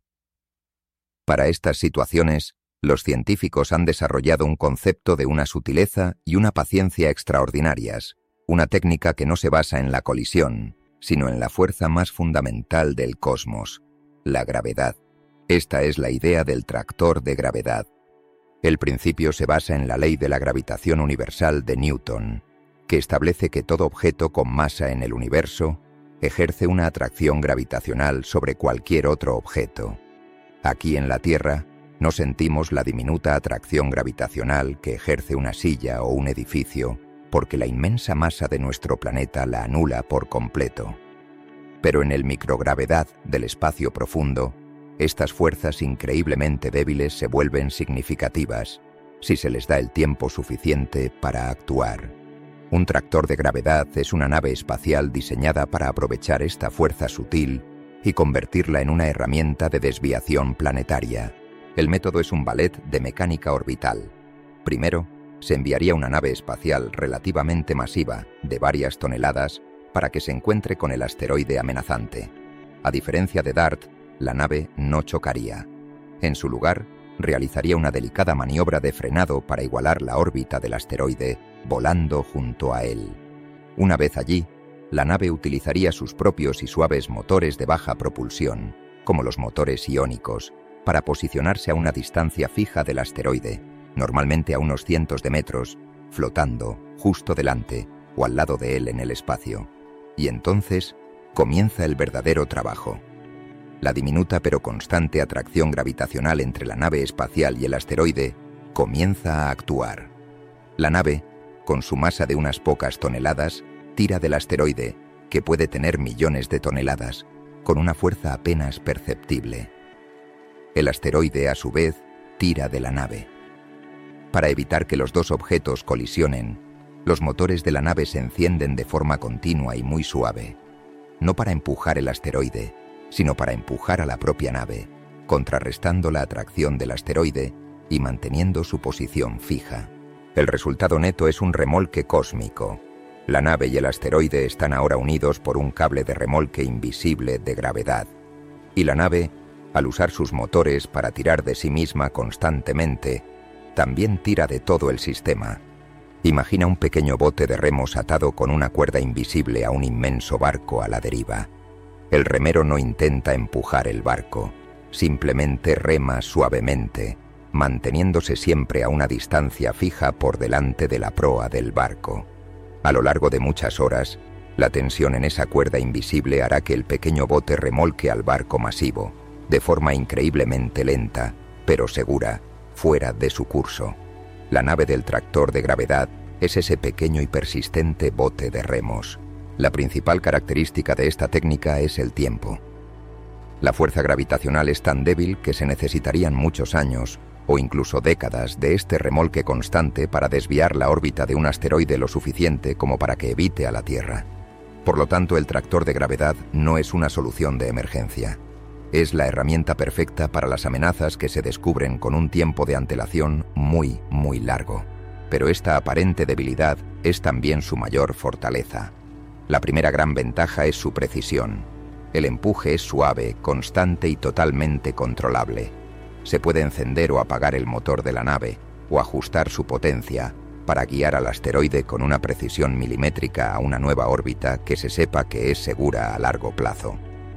A: Para estas situaciones, los científicos han desarrollado un concepto de una sutileza y una paciencia extraordinarias, una técnica que no se basa en la colisión, sino en la fuerza más fundamental del cosmos, la gravedad. Esta es la idea del tractor de gravedad. El principio se basa en la ley de la gravitación universal de Newton, que establece que todo objeto con masa en el universo ejerce una atracción gravitacional sobre cualquier otro objeto. Aquí en la Tierra, no sentimos la diminuta atracción gravitacional que ejerce una silla o un edificio, porque la inmensa masa de nuestro planeta la anula por completo. Pero en el microgravedad del espacio profundo, estas fuerzas increíblemente débiles se vuelven significativas si se les da el tiempo suficiente para actuar. Un tractor de gravedad es una nave espacial diseñada para aprovechar esta fuerza sutil y convertirla en una herramienta de desviación planetaria. El método es un ballet de mecánica orbital. Primero, se enviaría una nave espacial relativamente masiva, de varias toneladas, para que se encuentre con el asteroide amenazante. A diferencia de DART, la nave no chocaría. En su lugar, realizaría una delicada maniobra de frenado para igualar la órbita del asteroide, volando junto a él. Una vez allí, la nave utilizaría sus propios y suaves motores de baja propulsión, como los motores iónicos, para posicionarse a una distancia fija del asteroide, normalmente a unos cientos de metros, flotando justo delante o al lado de él en el espacio. Y entonces comienza el verdadero trabajo. La diminuta pero constante atracción gravitacional entre la nave espacial y el asteroide comienza a actuar. La nave, con su masa de unas pocas toneladas, tira del asteroide, que puede tener millones de toneladas, con una fuerza apenas perceptible. El asteroide, a su vez, tira de la nave. Para evitar que los dos objetos colisionen, los motores de la nave se encienden de forma continua y muy suave, no para empujar el asteroide, sino para empujar a la propia nave, contrarrestando la atracción del asteroide y manteniendo su posición fija. El resultado neto es un remolque cósmico. La nave y el asteroide están ahora unidos por un cable de remolque invisible de gravedad, y la nave, al usar sus motores para tirar de sí misma constantemente, también tira de todo el sistema. Imagina un pequeño bote de remos atado con una cuerda invisible a un inmenso barco a la deriva. El remero no intenta empujar el barco, simplemente rema suavemente, manteniéndose siempre a una distancia fija por delante de la proa del barco. A lo largo de muchas horas, la tensión en esa cuerda invisible hará que el pequeño bote remolque al barco masivo, de forma increíblemente lenta, pero segura, fuera de su curso. La nave del tractor de gravedad es ese pequeño y persistente bote de remos. La principal característica de esta técnica es el tiempo. La fuerza gravitacional es tan débil que se necesitarían muchos años, o incluso décadas, de este remolque constante para desviar la órbita de un asteroide lo suficiente como para que evite a la Tierra. Por lo tanto, el tractor de gravedad no es una solución de emergencia. Es la herramienta perfecta para las amenazas que se descubren con un tiempo de antelación muy, muy largo. Pero esta aparente debilidad es también su mayor fortaleza. La primera gran ventaja es su precisión. El empuje es suave, constante y totalmente controlable. Se puede encender o apagar el motor de la nave, o ajustar su potencia, para guiar al asteroide con una precisión milimétrica a una nueva órbita que se sepa que es segura a largo plazo.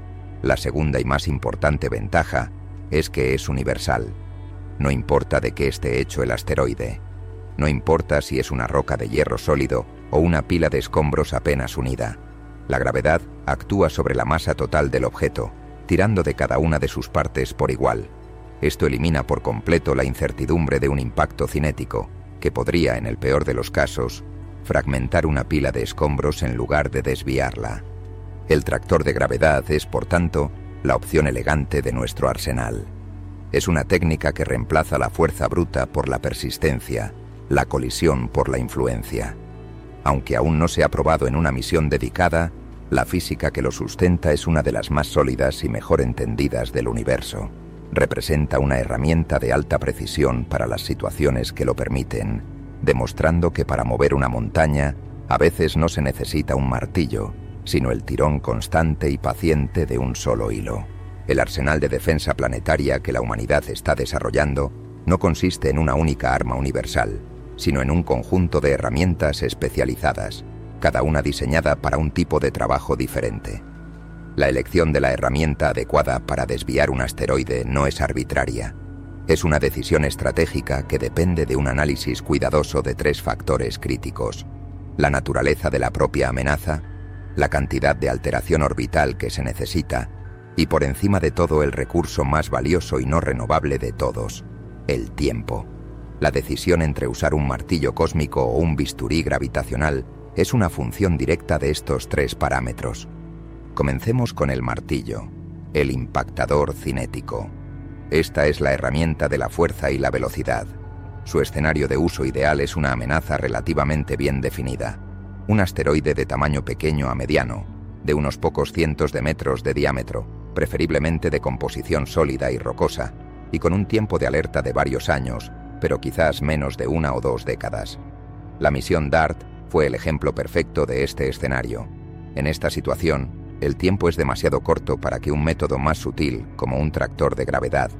A: La segunda y más importante ventaja es que es universal. No importa de qué esté hecho el asteroide. No importa si es una roca de hierro sólido o una pila de escombros apenas unida. La gravedad actúa sobre la masa total del objeto, tirando de cada una de sus partes por igual. Esto elimina por completo la incertidumbre de un impacto cinético, que podría, en el peor de los casos, fragmentar una pila de escombros en lugar de desviarla. El tractor de gravedad es, por tanto, la opción elegante de nuestro arsenal. Es una técnica que reemplaza la fuerza bruta por la persistencia, la colisión por la influencia. Aunque aún no se ha probado en una misión dedicada, la física que lo sustenta es una de las más sólidas y mejor entendidas del universo. Representa una herramienta de alta precisión para las situaciones que lo permiten, demostrando que para mover una montaña a veces no se necesita un martillo, sino el tirón constante y paciente de un solo hilo. El arsenal de defensa planetaria que la humanidad está desarrollando no consiste en una única arma universal, sino en un conjunto de herramientas especializadas, cada una diseñada para un tipo de trabajo diferente. La elección de la herramienta adecuada para desviar un asteroide no es arbitraria. Es una decisión estratégica que depende de un análisis cuidadoso de tres factores críticos: la naturaleza de la propia amenaza, la cantidad de alteración orbital que se necesita y, por encima de todo, el recurso más valioso y no renovable de todos, el tiempo. La decisión entre usar un martillo cósmico o un bisturí gravitacional es una función directa de estos tres parámetros. Comencemos con el martillo, el impactador cinético. Esta es la herramienta de la fuerza y la velocidad. Su escenario de uso ideal es una amenaza relativamente bien definida. Un asteroide de tamaño pequeño a mediano, de unos pocos cientos de metros de diámetro, preferiblemente de composición sólida y rocosa, y con un tiempo de alerta de varios años, pero quizás menos de una o dos décadas. La misión DART fue el ejemplo perfecto de este escenario. En esta situación, el tiempo es demasiado corto para que un método más sutil, como un tractor de gravedad,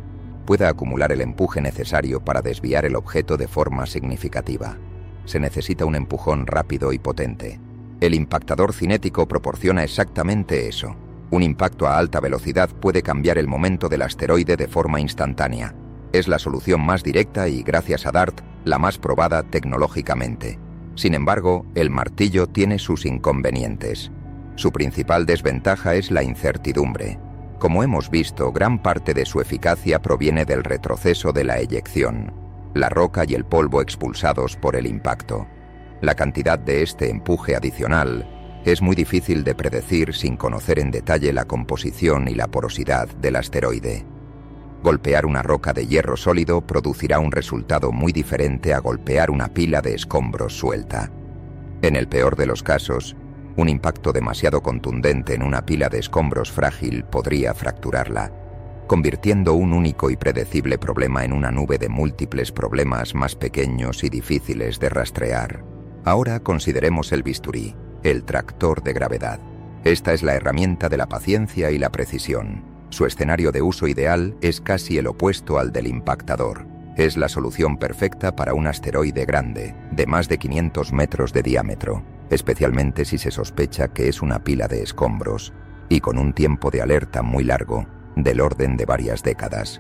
A: pueda acumular el empuje necesario para desviar el objeto de forma significativa. Se necesita un empujón rápido y potente. El impactador cinético proporciona exactamente eso. Un impacto a alta velocidad puede cambiar el momento del asteroide de forma instantánea. Es la solución más directa y, gracias a DART, la más probada tecnológicamente. Sin embargo, el martillo tiene sus inconvenientes. Su principal desventaja es la incertidumbre. Como hemos visto, gran parte de su eficacia proviene del retroceso de la eyección, la roca y el polvo expulsados por el impacto. La cantidad de este empuje adicional es muy difícil de predecir sin conocer en detalle la composición y la porosidad del asteroide. Golpear una roca de hierro sólido producirá un resultado muy diferente a golpear una pila de escombros suelta. En el peor de los casos, un impacto demasiado contundente en una pila de escombros frágil podría fracturarla, convirtiendo un único y predecible problema en una nube de múltiples problemas más pequeños y difíciles de rastrear. Ahora consideremos el bisturí, el tractor de gravedad. Esta es la herramienta de la paciencia y la precisión. Su escenario de uso ideal es casi el opuesto al del impactador. Es la solución perfecta para un asteroide grande, de más de quinientos metros de diámetro, especialmente si se sospecha que es una pila de escombros, y con un tiempo de alerta muy largo, del orden de varias décadas.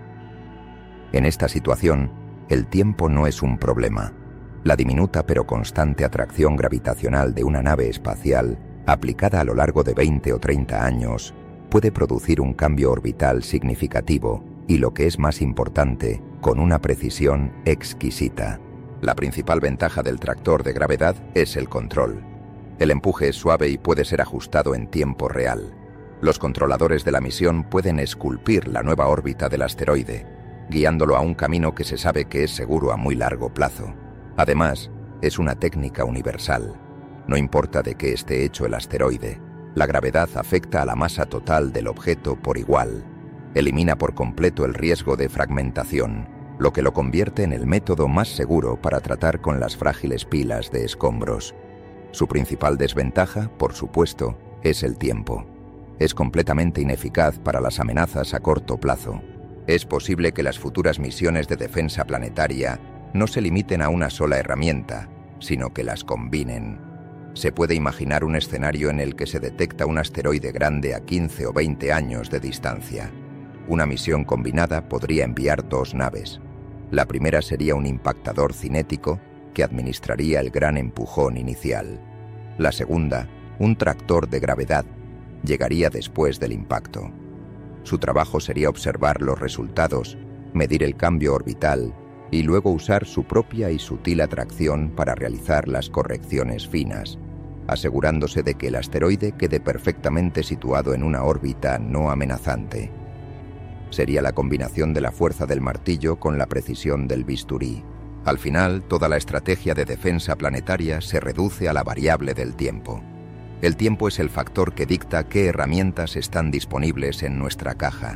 A: En esta situación, el tiempo no es un problema. La diminuta pero constante atracción gravitacional de una nave espacial, aplicada a lo largo de veinte o treinta años, puede producir un cambio orbital significativo y, lo que es más importante, con una precisión exquisita. La principal ventaja del tractor de gravedad es el control. El empuje es suave y puede ser ajustado en tiempo real. Los controladores de la misión pueden esculpir la nueva órbita del asteroide, guiándolo a un camino que se sabe que es seguro a muy largo plazo. Además, es una técnica universal. No importa de qué esté hecho el asteroide, la gravedad afecta a la masa total del objeto por igual. Elimina por completo el riesgo de fragmentación, lo que lo convierte en el método más seguro para tratar con las frágiles pilas de escombros. Su principal desventaja, por supuesto, es el tiempo. Es completamente ineficaz para las amenazas a corto plazo. Es posible que las futuras misiones de defensa planetaria no se limiten a una sola herramienta, sino que las combinen. Se puede imaginar un escenario en el que se detecta un asteroide grande a quince o veinte años de distancia. Una misión combinada podría enviar dos naves. La primera sería un impactador cinético que administraría el gran empujón inicial. La segunda, un tractor de gravedad, llegaría después del impacto. Su trabajo sería observar los resultados, medir el cambio orbital y luego usar su propia y sutil atracción para realizar las correcciones finas, asegurándose de que el asteroide quede perfectamente situado en una órbita no amenazante. Sería la combinación de la fuerza del martillo con la precisión del bisturí. Al final, toda la estrategia de defensa planetaria se reduce a la variable del tiempo. El tiempo es el factor que dicta qué herramientas están disponibles en nuestra caja.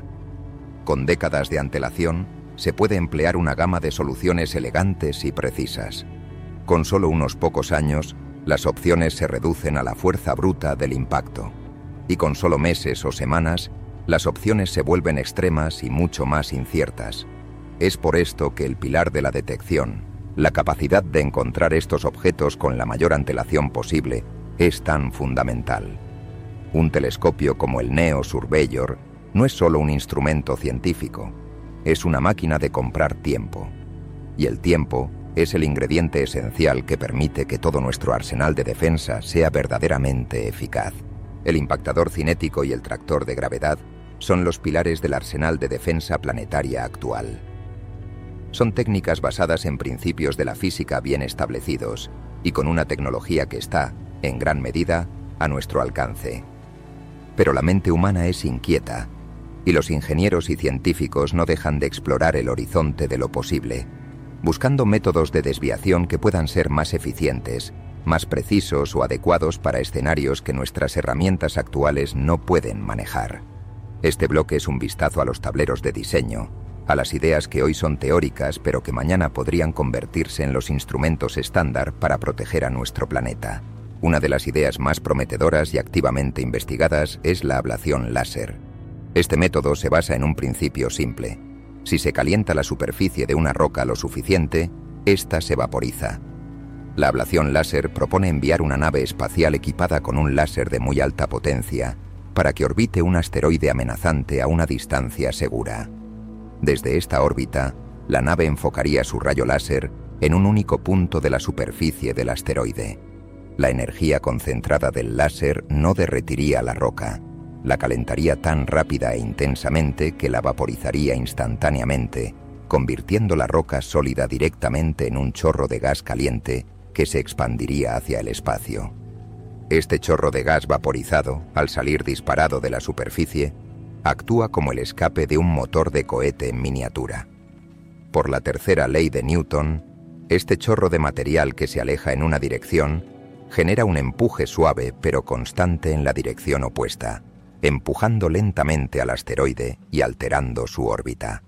A: Con décadas de antelación, se puede emplear una gama de soluciones elegantes y precisas. Con solo unos pocos años, las opciones se reducen a la fuerza bruta del impacto. Y con solo meses o semanas, las opciones se vuelven extremas y mucho más inciertas. Es por esto que el pilar de la detección, la capacidad de encontrar estos objetos con la mayor antelación posible, es tan fundamental. Un telescopio como el NEO Surveyor no es solo un instrumento científico, es una máquina de comprar tiempo. Y el tiempo es el ingrediente esencial que permite que todo nuestro arsenal de defensa sea verdaderamente eficaz. El impactador cinético y el tractor de gravedad son los pilares del arsenal de defensa planetaria actual. Son técnicas basadas en principios de la física bien establecidos y con una tecnología que está, en gran medida, a nuestro alcance. Pero la mente humana es inquieta, y los ingenieros y científicos no dejan de explorar el horizonte de lo posible, buscando métodos de desviación que puedan ser más eficientes, más precisos o adecuados para escenarios que nuestras herramientas actuales no pueden manejar. Este bloque es un vistazo a los tableros de diseño, a las ideas que hoy son teóricas pero que mañana podrían convertirse en los instrumentos estándar para proteger a nuestro planeta. Una de las ideas más prometedoras y activamente investigadas es la ablación láser. Este método se basa en un principio simple. Si se calienta la superficie de una roca lo suficiente, ésta se vaporiza. La ablación láser propone enviar una nave espacial equipada con un láser de muy alta potencia para que orbite un asteroide amenazante a una distancia segura. Desde esta órbita, la nave enfocaría su rayo láser en un único punto de la superficie del asteroide. La energía concentrada del láser no derretiría la roca, la calentaría tan rápida e intensamente que la vaporizaría instantáneamente, convirtiendo la roca sólida directamente en un chorro de gas caliente que se expandiría hacia el espacio. Este chorro de gas vaporizado, al salir disparado de la superficie, actúa como el escape de un motor de cohete en miniatura. Por la tercera ley de Newton, este chorro de material que se aleja en una dirección genera un empuje suave pero constante en la dirección opuesta, empujando lentamente al asteroide y alterando su órbita.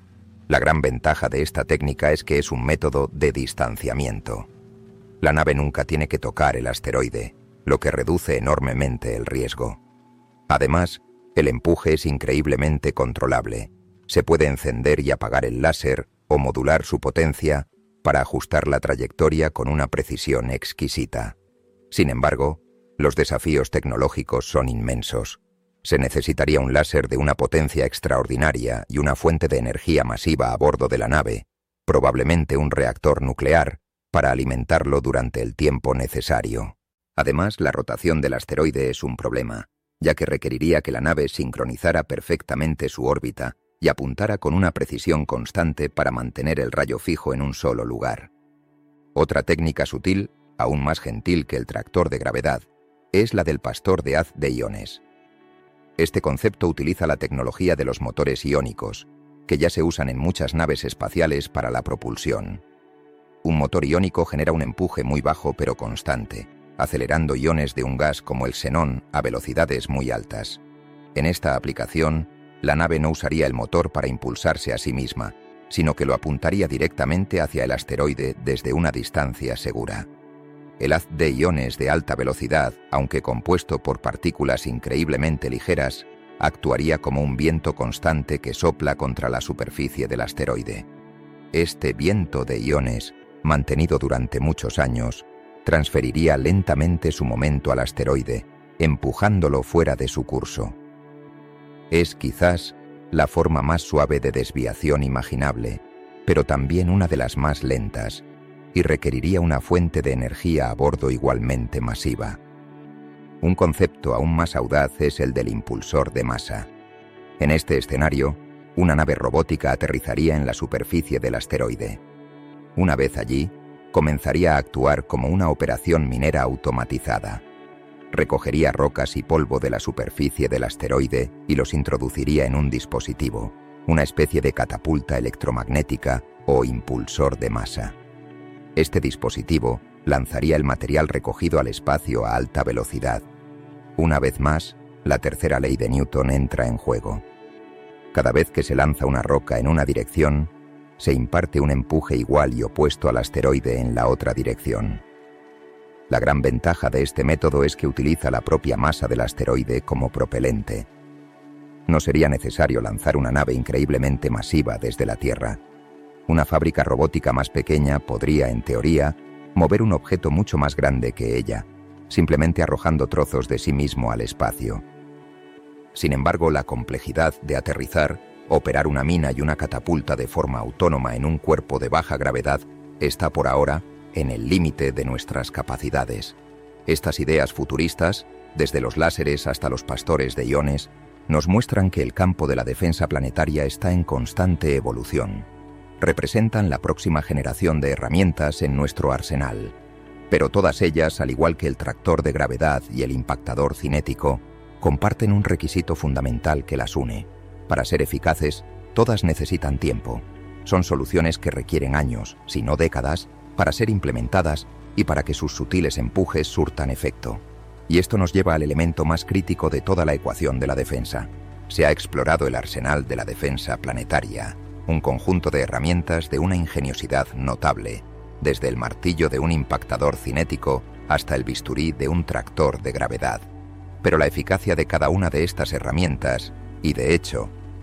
A: La gran ventaja de esta técnica es que es un método de distanciamiento. La nave nunca tiene que tocar el asteroide, lo que reduce enormemente el riesgo. Además, el empuje es increíblemente controlable. Se puede encender y apagar el láser o modular su potencia para ajustar la trayectoria con una precisión exquisita. Sin embargo, los desafíos tecnológicos son inmensos. Se necesitaría un láser de una potencia extraordinaria y una fuente de energía masiva a bordo de la nave, probablemente un reactor nuclear, para alimentarlo durante el tiempo necesario. Además, la rotación del asteroide es un problema, ya que requeriría que la nave sincronizara perfectamente su órbita y apuntara con una precisión constante para mantener el rayo fijo en un solo lugar. Otra técnica sutil, aún más gentil que el tractor de gravedad, es la del pastor de haz de iones. Este concepto utiliza la tecnología de los motores iónicos, que ya se usan en muchas naves espaciales para la propulsión. Un motor iónico genera un empuje muy bajo pero constante, acelerando iones de un gas como el xenón a velocidades muy altas. En esta aplicación, la nave no usaría el motor para impulsarse a sí misma, sino que lo apuntaría directamente hacia el asteroide desde una distancia segura. El haz de iones de alta velocidad, aunque compuesto por partículas increíblemente ligeras, actuaría como un viento constante que sopla contra la superficie del asteroide. Este viento de iones, mantenido durante muchos años, transferiría lentamente su momento al asteroide, empujándolo fuera de su curso. Es quizás la forma más suave de desviación imaginable, pero también una de las más lentas, y requeriría una fuente de energía a bordo igualmente masiva. Un concepto aún más audaz es el del impulsor de masa. En este escenario, una nave robótica aterrizaría en la superficie del asteroide. Una vez allí, comenzaría a actuar como una operación minera automatizada. Recogería rocas y polvo de la superficie del asteroide y los introduciría en un dispositivo, una especie de catapulta electromagnética o impulsor de masa. Este dispositivo lanzaría el material recogido al espacio a alta velocidad. Una vez más, la tercera ley de Newton entra en juego. Cada vez que se lanza una roca en una dirección, se imparte un empuje igual y opuesto al asteroide en la otra dirección. La gran ventaja de este método es que utiliza la propia masa del asteroide como propelente. No sería necesario lanzar una nave increíblemente masiva desde la Tierra. Una fábrica robótica más pequeña podría, en teoría, mover un objeto mucho más grande que ella, simplemente arrojando trozos de sí mismo al espacio. Sin embargo, la complejidad de aterrizar, operar una mina y una catapulta de forma autónoma en un cuerpo de baja gravedad está por ahora en el límite de nuestras capacidades. Estas ideas futuristas, desde los láseres hasta los pastores de iones, nos muestran que el campo de la defensa planetaria está en constante evolución. Representan la próxima generación de herramientas en nuestro arsenal. Pero todas ellas, al igual que el tractor de gravedad y el impactador cinético, comparten un requisito fundamental que las une. Para ser eficaces, todas necesitan tiempo. Son soluciones que requieren años, si no décadas, para ser implementadas y para que sus sutiles empujes surtan efecto. Y esto nos lleva al elemento más crítico de toda la ecuación de la defensa. Se ha explorado el arsenal de la defensa planetaria, un conjunto de herramientas de una ingeniosidad notable, desde el martillo de un impactador cinético hasta el bisturí de un tractor de gravedad. Pero la eficacia de cada una de estas herramientas, y de hecho,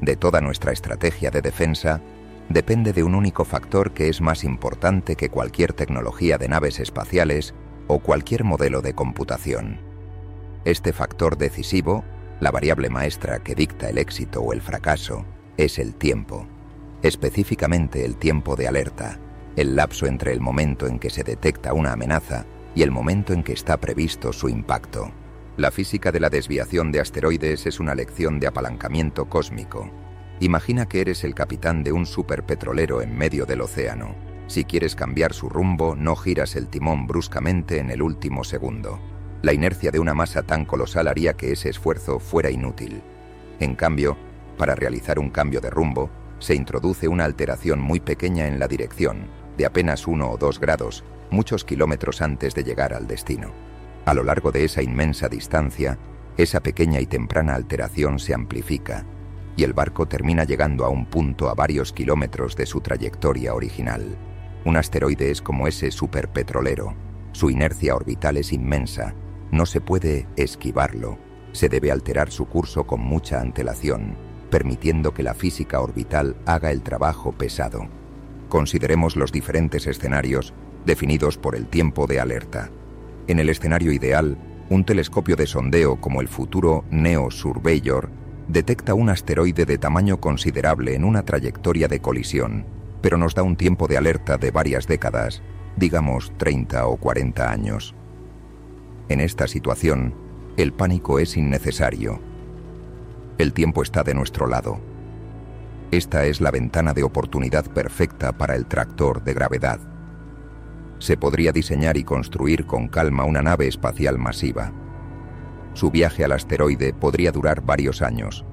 A: de toda nuestra estrategia de defensa, depende de un único factor que es más importante que cualquier tecnología de naves espaciales o cualquier modelo de computación. Este factor decisivo, la variable maestra que dicta el éxito o el fracaso, es el tiempo, específicamente el tiempo de alerta, el lapso entre el momento en que se detecta una amenaza y el momento en que está previsto su impacto. La física de la desviación de asteroides es una lección de apalancamiento cósmico. Imagina que eres el capitán de un superpetrolero en medio del océano. Si quieres cambiar su rumbo, no giras el timón bruscamente en el último segundo. La inercia de una masa tan colosal haría que ese esfuerzo fuera inútil. En cambio, para realizar un cambio de rumbo, se introduce una alteración muy pequeña en la dirección, de apenas uno o dos grados, muchos kilómetros antes de llegar al destino. A lo largo de esa inmensa distancia, esa pequeña y temprana alteración se amplifica, y el barco termina llegando a un punto a varios kilómetros de su trayectoria original. Un asteroide es como ese superpetrolero. Su inercia orbital es inmensa, no se puede esquivarlo, se debe alterar su curso con mucha antelación, permitiendo que la física orbital haga el trabajo pesado. Consideremos los diferentes escenarios definidos por el tiempo de alerta. En el escenario ideal, un telescopio de sondeo como el futuro NEO Surveyor detecta un asteroide de tamaño considerable en una trayectoria de colisión, pero nos da un tiempo de alerta de varias décadas, digamos treinta o cuarenta años. En esta situación, el pánico es innecesario. El tiempo está de nuestro lado. Esta es la ventana de oportunidad perfecta para el tractor de gravedad. Se podría diseñar y construir con calma una nave espacial masiva. Su viaje al asteroide podría durar varios años.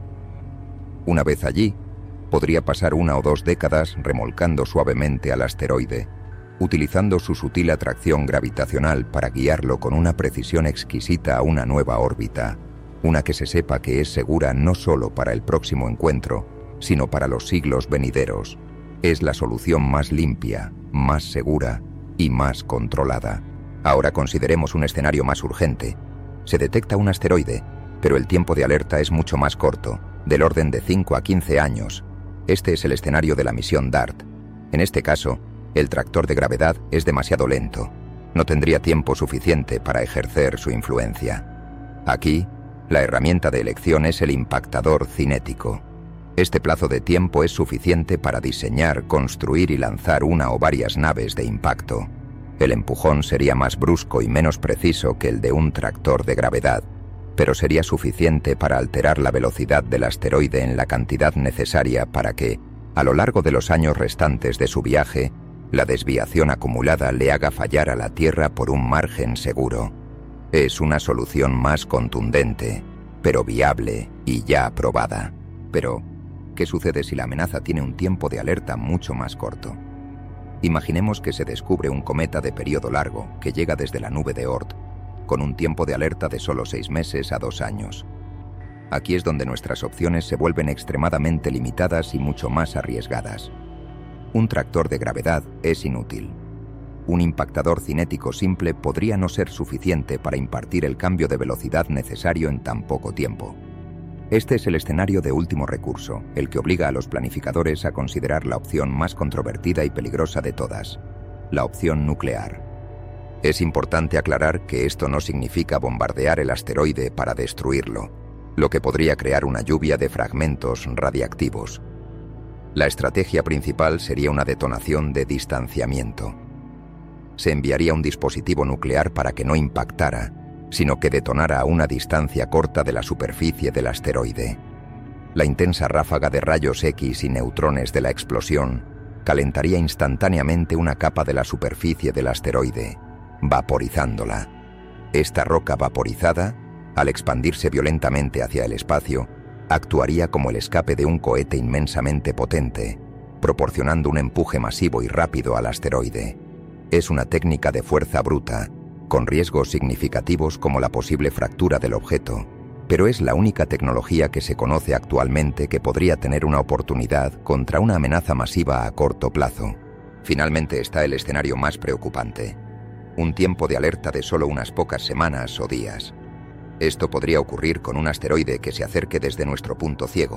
A: Una vez allí, podría pasar una o dos décadas remolcando suavemente al asteroide, utilizando su sutil atracción gravitacional para guiarlo con una precisión exquisita a una nueva órbita, una que se sepa que es segura no solo para el próximo encuentro, sino para los siglos venideros. Es la solución más limpia, más segura y más controlada. Ahora consideremos un escenario más urgente. Se detecta un asteroide, pero el tiempo de alerta es mucho más corto, del orden de cinco a quince años. Este es el escenario de la misión DART. En este caso, el tractor de gravedad es demasiado lento. No tendría tiempo suficiente para ejercer su influencia. Aquí, la herramienta de elección es el impactador cinético. Este plazo de tiempo es suficiente para diseñar, construir y lanzar una o varias naves de impacto. El empujón sería más brusco y menos preciso que el de un tractor de gravedad, pero sería suficiente para alterar la velocidad del asteroide en la cantidad necesaria para que, a lo largo de los años restantes de su viaje, la desviación acumulada le haga fallar a la Tierra por un margen seguro. Es una solución más contundente, pero viable y ya probada. Pero, ¿qué sucede si la amenaza tiene un tiempo de alerta mucho más corto? Imaginemos que se descubre un cometa de periodo largo que llega desde la nube de Oort, con un tiempo de alerta de solo seis meses a dos años. Aquí es donde nuestras opciones se vuelven extremadamente limitadas y mucho más arriesgadas. Un tractor de gravedad es inútil. Un impactador cinético simple podría no ser suficiente para impartir el cambio de velocidad necesario en tan poco tiempo. Este es el escenario de último recurso, el que obliga a los planificadores a considerar la opción más controvertida y peligrosa de todas, la opción nuclear. Es importante aclarar que esto no significa bombardear el asteroide para destruirlo, lo que podría crear una lluvia de fragmentos radiactivos. La estrategia principal sería una detonación de distanciamiento. Se enviaría un dispositivo nuclear para que no impactara, sino que detonara a una distancia corta de la superficie del asteroide. La intensa ráfaga de rayos X y neutrones de la explosión calentaría instantáneamente una capa de la superficie del asteroide, vaporizándola. Esta roca vaporizada, al expandirse violentamente hacia el espacio, actuaría como el escape de un cohete inmensamente potente, proporcionando un empuje masivo y rápido al asteroide. Es una técnica de fuerza bruta, con riesgos significativos como la posible fractura del objeto, pero es la única tecnología que se conoce actualmente que podría tener una oportunidad contra una amenaza masiva a corto plazo. Finalmente está el escenario más preocupante: un tiempo de alerta de solo unas pocas semanas o días. Esto podría ocurrir con un asteroide que se acerque desde nuestro punto ciego,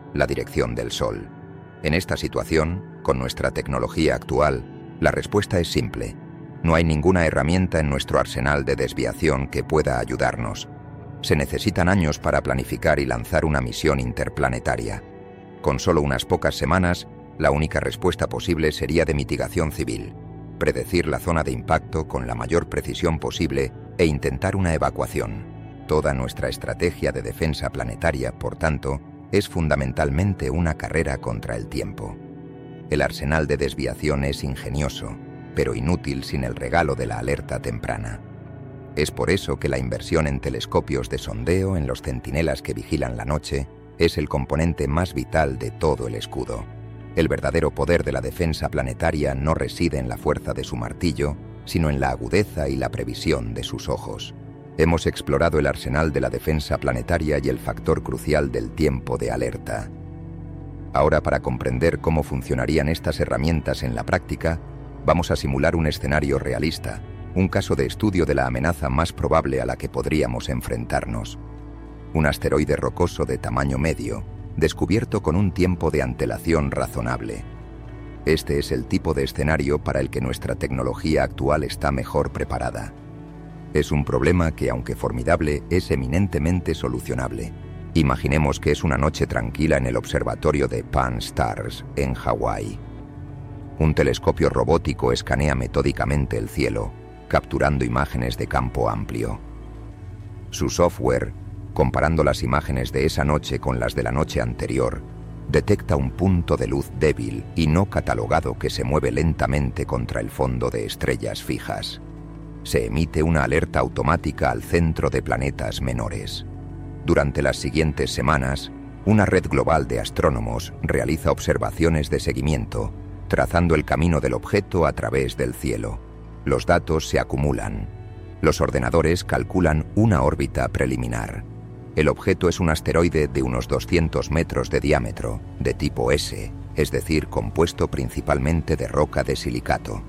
A: la dirección del Sol. En esta situación, con nuestra tecnología actual, la respuesta es simple. No hay ninguna herramienta en nuestro arsenal de desviación que pueda ayudarnos. Se necesitan años para planificar y lanzar una misión interplanetaria. Con solo unas pocas semanas, la única respuesta posible sería de mitigación civil, predecir la zona de impacto con la mayor precisión posible e intentar una evacuación. Toda nuestra estrategia de defensa planetaria, por tanto, es fundamentalmente una carrera contra el tiempo. El arsenal de desviación es ingenioso, pero inútil sin el regalo de la alerta temprana. Es por eso que la inversión en telescopios de sondeo en los centinelas que vigilan la noche es el componente más vital de todo el escudo. El verdadero poder de la defensa planetaria no reside en la fuerza de su martillo, sino en la agudeza y la previsión de sus ojos. Hemos explorado el arsenal de la defensa planetaria y el factor crucial del tiempo de alerta. Ahora, para comprender cómo funcionarían estas herramientas en la práctica, vamos a simular un escenario realista, un caso de estudio de la amenaza más probable a la que podríamos enfrentarnos. Un asteroide rocoso de tamaño medio, descubierto con un tiempo de antelación razonable. Este es el tipo de escenario para el que nuestra tecnología actual está mejor preparada. Es un problema que, aunque formidable, es eminentemente solucionable. Imaginemos que es una noche tranquila en el observatorio de Pan Stars, en Hawái. Un telescopio robótico escanea metódicamente el cielo, capturando imágenes de campo amplio. Su software, comparando las imágenes de esa noche con las de la noche anterior, detecta un punto de luz débil y no catalogado que se mueve lentamente contra el fondo de estrellas fijas. Se emite una alerta automática al centro de planetas menores. Durante las siguientes semanas, una red global de astrónomos realiza observaciones de seguimiento, trazando el camino del objeto a través del cielo. Los datos se acumulan. Los ordenadores calculan una órbita preliminar. El objeto es un asteroide de unos doscientos metros de diámetro, de tipo S, es decir, compuesto principalmente de roca de silicato.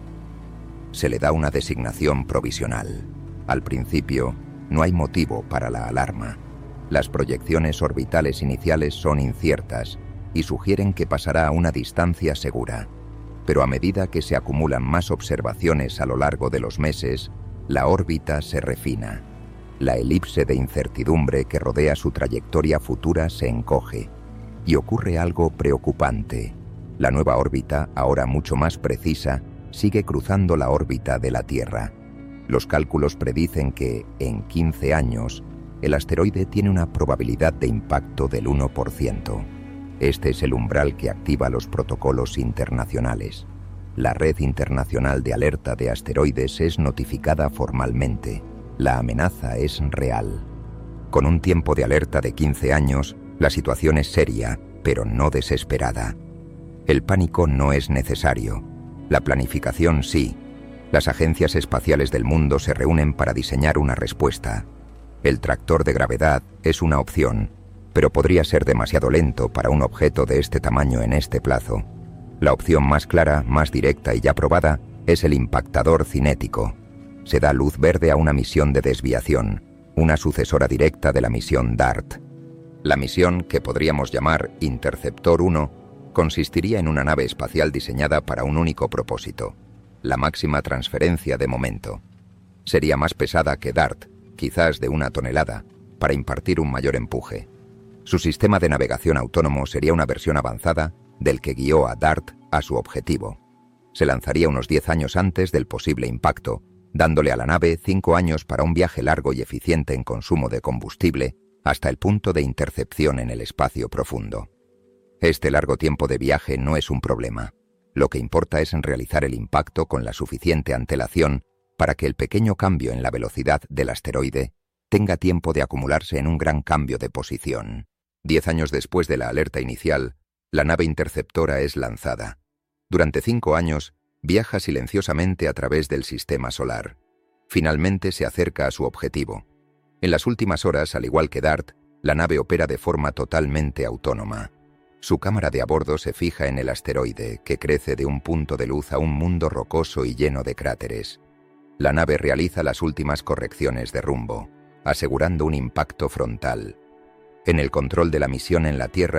A: Se le da una designación provisional. Al principio, no hay motivo para la alarma. Las proyecciones orbitales iniciales son inciertas y sugieren que pasará a una distancia segura. Pero a medida que se acumulan más observaciones a lo largo de los meses, la órbita se refina. La elipse de incertidumbre que rodea su trayectoria futura se encoge. Y ocurre algo preocupante. La nueva órbita, ahora mucho más precisa, sigue cruzando la órbita de la Tierra. Los cálculos predicen que, en quince años, el asteroide tiene una probabilidad de impacto del uno por ciento. Este es el umbral que activa los protocolos internacionales. La Red Internacional de Alerta de Asteroides es notificada formalmente. La amenaza es real. Con un tiempo de alerta de quince años, la situación es seria, pero no desesperada. El pánico no es necesario. La planificación sí. Las agencias espaciales del mundo se reúnen para diseñar una respuesta. El tractor de gravedad es una opción, pero podría ser demasiado lento para un objeto de este tamaño en este plazo. La opción más clara, más directa y ya probada es el impactador cinético. Se da luz verde a una misión de desviación, una sucesora directa de la misión DART. La misión, que podríamos llamar Interceptor uno, consistiría en una nave espacial diseñada para un único propósito, la máxima transferencia de momento. Sería más pesada que DART, quizás de una tonelada, para impartir un mayor empuje. Su sistema de navegación autónomo sería una versión avanzada del que guió a DART a su objetivo. Se lanzaría unos diez años antes del posible impacto, dándole a la nave cinco años para un viaje largo y eficiente en consumo de combustible hasta el punto de intercepción en el espacio profundo. Este largo tiempo de viaje no es un problema. Lo que importa es realizar el impacto con la suficiente antelación para que el pequeño cambio en la velocidad del asteroide tenga tiempo de acumularse en un gran cambio de posición. Diez años después de la alerta inicial, la nave interceptora es lanzada. Durante cinco años, viaja silenciosamente a través del sistema solar. Finalmente se acerca a su objetivo. En las últimas horas, al igual que DART, la nave opera de forma totalmente autónoma. Su cámara de a bordo se fija en el asteroide, que crece de un punto de luz a un mundo rocoso y lleno de cráteres. La nave realiza las últimas correcciones de rumbo, asegurando un impacto frontal. En el control de la misión en la Tierra,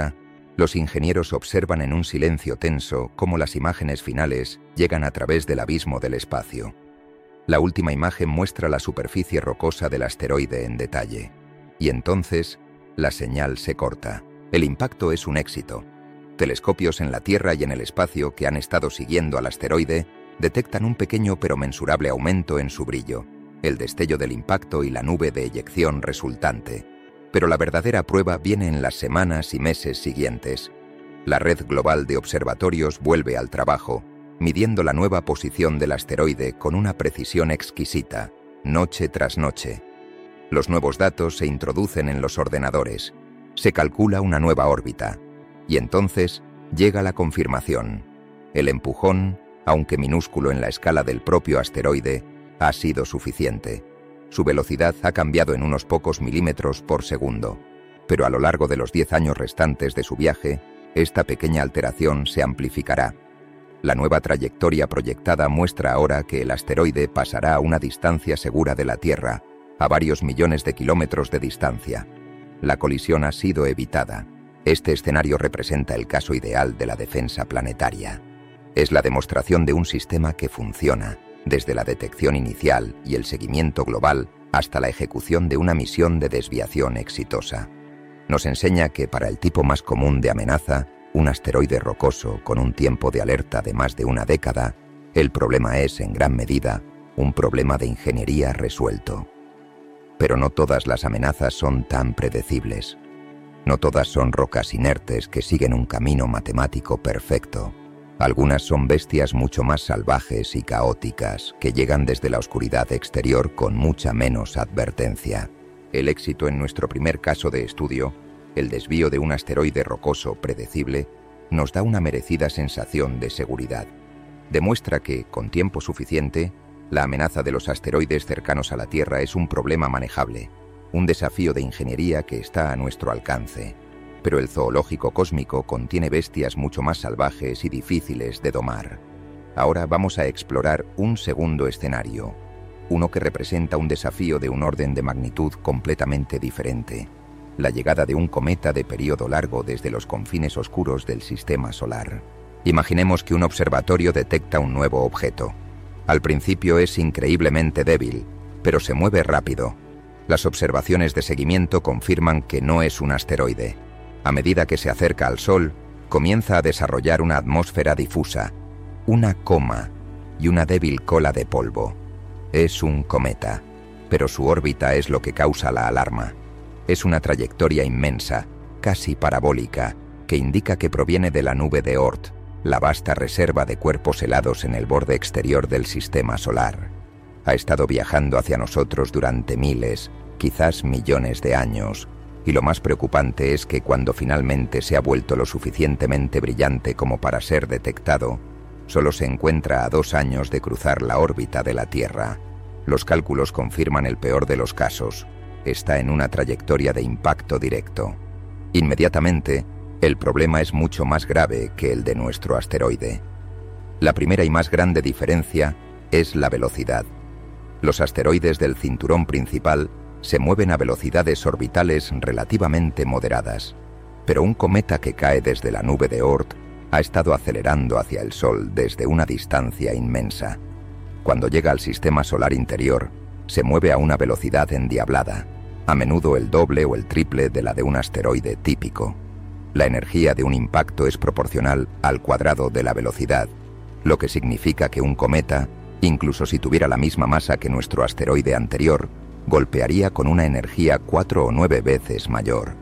A: Los ingenieros observan en un silencio tenso cómo las imágenes finales llegan a través del abismo del espacio. La última imagen muestra la superficie rocosa del asteroide en detalle. Y entonces, la señal se corta. El impacto es un éxito. Telescopios en la Tierra y en el espacio que han estado siguiendo al asteroide detectan un pequeño pero mensurable aumento en su brillo, el destello del impacto y la nube de eyección resultante. Pero la verdadera prueba viene en las semanas y meses siguientes. La red global de observatorios vuelve al trabajo, midiendo la nueva posición del asteroide con una precisión exquisita, noche tras noche. Los nuevos datos se introducen en los ordenadores, se calcula una nueva órbita, y entonces llega la confirmación. El empujón, aunque minúsculo en la escala del propio asteroide, ha sido suficiente. Su velocidad ha cambiado en unos pocos milímetros por segundo, pero a lo largo de los diez años restantes de su viaje, esta pequeña alteración se amplificará. La nueva trayectoria proyectada muestra ahora que el asteroide pasará a una distancia segura de la Tierra, a varios millones de kilómetros de distancia. La colisión ha sido evitada. Este escenario representa el caso ideal de la defensa planetaria. Es la demostración de un sistema que funciona, desde la detección inicial y el seguimiento global hasta la ejecución de una misión de desviación exitosa. Nos enseña que para el tipo más común de amenaza, un asteroide rocoso con un tiempo de alerta de más de una década, el problema es, en gran medida, un problema de ingeniería resuelto. Pero no todas las amenazas son tan predecibles. No todas son rocas inertes que siguen un camino matemático perfecto. Algunas son bestias mucho más salvajes y caóticas que llegan desde la oscuridad exterior con mucha menos advertencia. El éxito en nuestro primer caso de estudio, el desvío de un asteroide rocoso predecible, nos da una merecida sensación de seguridad. Demuestra que, con tiempo suficiente, la amenaza de los asteroides cercanos a la Tierra es un problema manejable, un desafío de ingeniería que está a nuestro alcance. Pero el zoológico cósmico contiene bestias mucho más salvajes y difíciles de domar. Ahora vamos a explorar un segundo escenario, uno que representa un desafío de un orden de magnitud completamente diferente: la llegada de un cometa de periodo largo desde los confines oscuros del sistema solar. Imaginemos que un observatorio detecta un nuevo objeto. Al principio es increíblemente débil, pero se mueve rápido. Las observaciones de seguimiento confirman que no es un asteroide. A medida que se acerca al Sol, comienza a desarrollar una atmósfera difusa, una coma y una débil cola de polvo. Es un cometa, pero su órbita es lo que causa la alarma. Es una trayectoria inmensa, casi parabólica, que indica que proviene de la nube de Oort, la vasta reserva de cuerpos helados en el borde exterior del sistema solar. Ha estado viajando hacia nosotros durante miles, quizás millones de años, y lo más preocupante es que cuando finalmente se ha vuelto lo suficientemente brillante como para ser detectado, solo se encuentra a dos años de cruzar la órbita de la Tierra. Los cálculos confirman el peor de los casos: está en una trayectoria de impacto directo. Inmediatamente, el problema es mucho más grave que el de nuestro asteroide. La primera y más grande diferencia es la velocidad. Los asteroides del cinturón principal se mueven a velocidades orbitales relativamente moderadas, pero un cometa que cae desde la nube de Oort ha estado acelerando hacia el Sol desde una distancia inmensa. Cuando llega al sistema solar interior, se mueve a una velocidad endiablada, a menudo el doble o el triple de la de un asteroide típico. La energía de un impacto es proporcional al cuadrado de la velocidad, lo que significa que un cometa, incluso si tuviera la misma masa que nuestro asteroide anterior, golpearía con una energía cuatro o nueve veces mayor.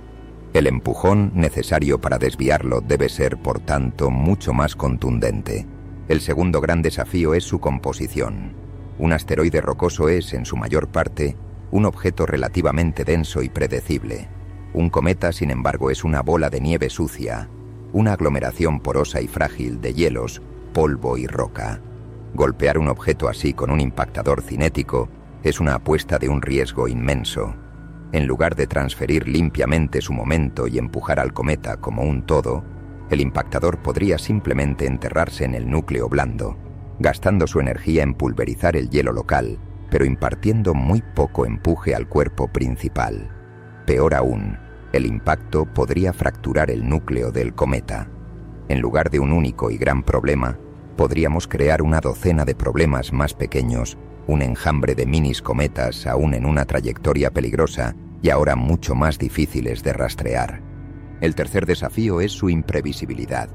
A: El empujón necesario para desviarlo debe ser, por tanto, mucho más contundente. El segundo gran desafío es su composición. Un asteroide rocoso es, en su mayor parte, un objeto relativamente denso y predecible. Un cometa, sin embargo, es una bola de nieve sucia, una aglomeración porosa y frágil de hielos, polvo y roca. Golpear un objeto así con un impactador cinético es una apuesta de un riesgo inmenso. En lugar de transferir limpiamente su momento y empujar al cometa como un todo, el impactador podría simplemente enterrarse en el núcleo blando, gastando su energía en pulverizar el hielo local, pero impartiendo muy poco empuje al cuerpo principal. Peor aún, El impacto podría fracturar el núcleo del cometa. En lugar de un único y gran problema, podríamos crear una docena de problemas más pequeños, un enjambre de minis cometas aún en una trayectoria peligrosa y ahora mucho más difíciles de rastrear. El tercer desafío es su imprevisibilidad.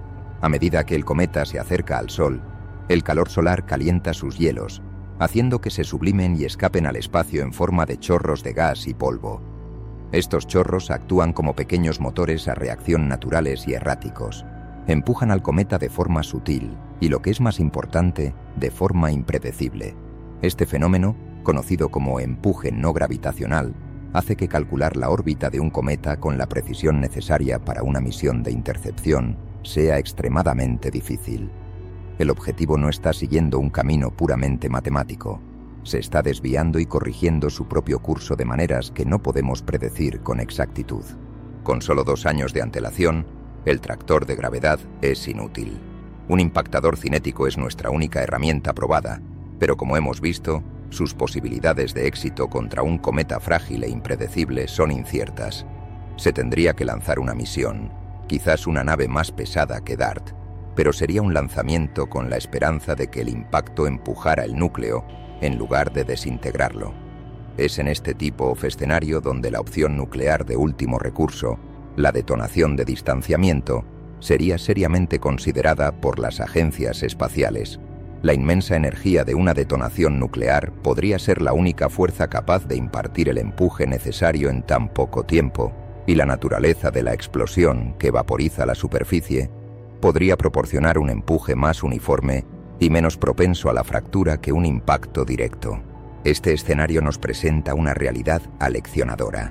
A: A medida que el cometa se acerca al Sol, el calor solar calienta sus hielos, haciendo que se sublimen y escapen al espacio en forma de chorros de gas y polvo. Estos chorros actúan como pequeños motores a reacción naturales y erráticos. Empujan al cometa de forma sutil y, lo que es más importante, de forma impredecible. Este fenómeno, conocido como empuje no gravitacional, hace que calcular la órbita de un cometa con la precisión necesaria para una misión de intercepción sea extremadamente difícil. El objetivo no está siguiendo un camino puramente matemático. Se está desviando y corrigiendo su propio curso de maneras que no podemos predecir con exactitud. Con solo dos años de antelación, el tractor de gravedad es inútil. Un impactador cinético es nuestra única herramienta probada, pero como hemos visto, sus posibilidades de éxito contra un cometa frágil e impredecible son inciertas. Se tendría que lanzar una misión, quizás una nave más pesada que DART, pero sería un lanzamiento con la esperanza de que el impacto empujara el núcleo en lugar de desintegrarlo. Es en este tipo de escenario donde la opción nuclear de último recurso, la detonación de distanciamiento, sería seriamente considerada por las agencias espaciales. La inmensa energía de una detonación nuclear podría ser la única fuerza capaz de impartir el empuje necesario en tan poco tiempo, y la naturaleza de la explosión, que vaporiza la superficie, podría proporcionar un empuje más uniforme y menos propenso a la fractura que un impacto directo. Este escenario nos presenta una realidad aleccionadora.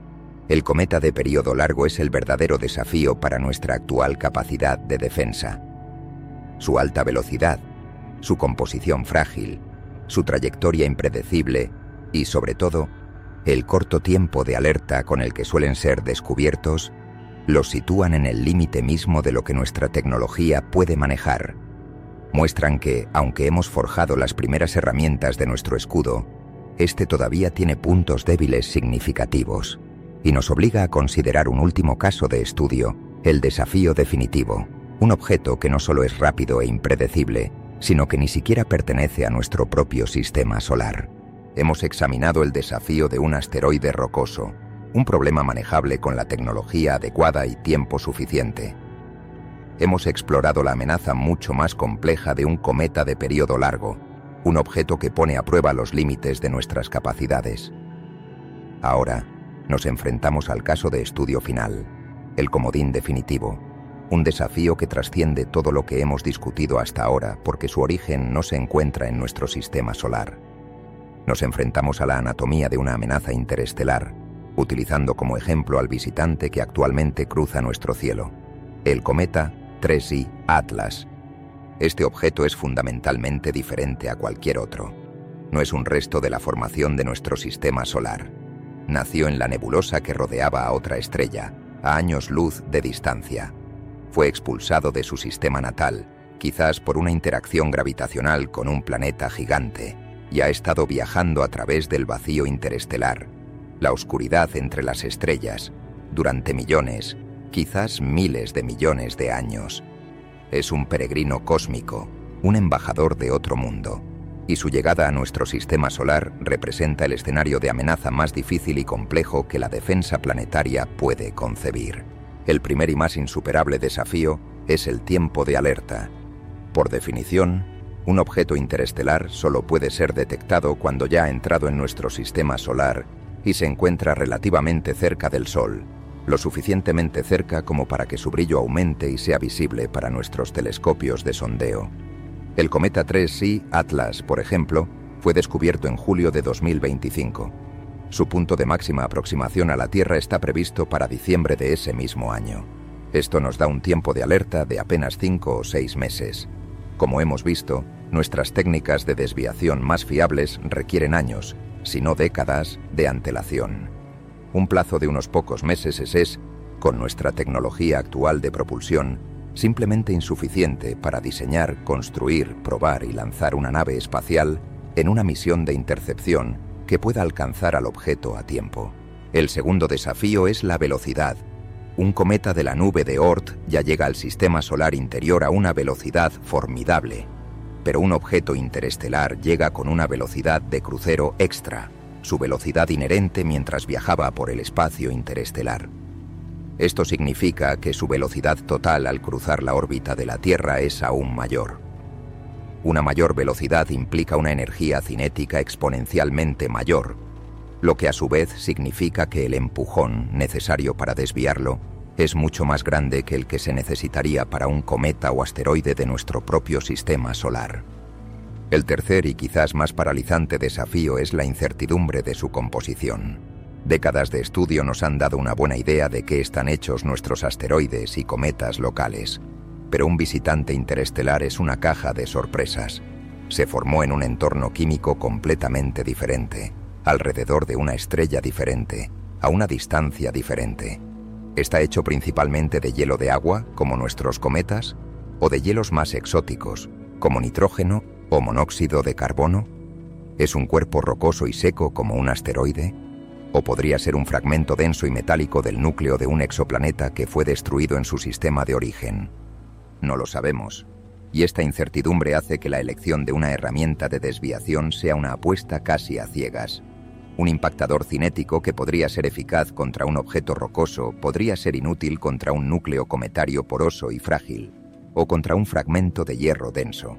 A: El cometa de periodo largo es el verdadero desafío para nuestra actual capacidad de defensa. Su alta velocidad, su composición frágil, su trayectoria impredecible y, sobre todo, el corto tiempo de alerta con el que suelen ser descubiertos, los sitúan en el límite mismo de lo que nuestra tecnología puede manejar. Muestran que, aunque hemos forjado las primeras herramientas de nuestro escudo, este todavía tiene puntos débiles significativos, y nos obliga a considerar un último caso de estudio, el desafío definitivo, un objeto que no solo es rápido e impredecible, sino que ni siquiera pertenece a nuestro propio sistema solar. Hemos examinado el desafío de un asteroide rocoso, un problema manejable con la tecnología adecuada y tiempo suficiente. Hemos explorado la amenaza mucho más compleja de un cometa de periodo largo, un objeto que pone a prueba los límites de nuestras capacidades. Ahora, nos enfrentamos al caso de estudio final, el comodín definitivo, un desafío que trasciende todo lo que hemos discutido hasta ahora porque su origen no se encuentra en nuestro sistema solar. Nos enfrentamos a la anatomía de una amenaza interestelar, utilizando como ejemplo al visitante que actualmente cruza nuestro cielo, el cometa tres I Atlas. Este objeto es fundamentalmente diferente a cualquier otro. No es un resto de la formación de nuestro sistema solar. Nació en la nebulosa que rodeaba a otra estrella, a años luz de distancia. Fue expulsado de su sistema natal, quizás por una interacción gravitacional con un planeta gigante, y ha estado viajando a través del vacío interestelar, la oscuridad entre las estrellas, durante millones, quizás miles de millones de años. Es un peregrino cósmico, un embajador de otro mundo, y su llegada a nuestro sistema solar representa el escenario de amenaza más difícil y complejo que la defensa planetaria puede concebir. El primer y más insuperable desafío es el tiempo de alerta. Por definición, un objeto interestelar solo puede ser detectado cuando ya ha entrado en nuestro sistema solar y se encuentra relativamente cerca del Sol, lo suficientemente cerca como para que su brillo aumente y sea visible para nuestros telescopios de sondeo. El cometa tres I Atlas, por ejemplo, fue descubierto en julio de dos mil veinticinco. Su punto de máxima aproximación a la Tierra está previsto para diciembre de ese mismo año. Esto nos da un tiempo de alerta de apenas cinco o seis meses. Como hemos visto, nuestras técnicas de desviación más fiables requieren años, si no décadas, de antelación. Un plazo de unos pocos meses es, con nuestra tecnología actual de propulsión, simplemente insuficiente para diseñar, construir, probar y lanzar una nave espacial en una misión de intercepción que pueda alcanzar al objeto a tiempo. El segundo desafío es la velocidad. Un cometa de la nube de Oort ya llega al sistema solar interior a una velocidad formidable, pero un objeto interestelar llega con una velocidad de crucero extra, su velocidad inherente mientras viajaba por el espacio interestelar. Esto significa que su velocidad total al cruzar la órbita de la Tierra es aún mayor. Una mayor velocidad implica una energía cinética exponencialmente mayor, lo que a su vez significa que el empujón necesario para desviarlo es mucho más grande que el que se necesitaría para un cometa o asteroide de nuestro propio sistema solar. El tercer y quizás más paralizante desafío es la incertidumbre de su composición. Décadas de estudio nos han dado una buena idea de qué están hechos nuestros asteroides y cometas locales, pero un visitante interestelar es una caja de sorpresas. Se formó en un entorno químico completamente diferente, alrededor de una estrella diferente, a una distancia diferente. ¿Está hecho principalmente de hielo de agua, como nuestros cometas, o de hielos más exóticos, como nitrógeno o monóxido de carbono? ¿Es un cuerpo rocoso y seco como un asteroide? ¿O podría ser un fragmento denso y metálico del núcleo de un exoplaneta que fue destruido en su sistema de origen? No lo sabemos, y esta incertidumbre hace que la elección de una herramienta de desviación sea una apuesta casi a ciegas. Un impactador cinético que podría ser eficaz contra un objeto rocoso podría ser inútil contra un núcleo cometario poroso y frágil, o contra un fragmento de hierro denso.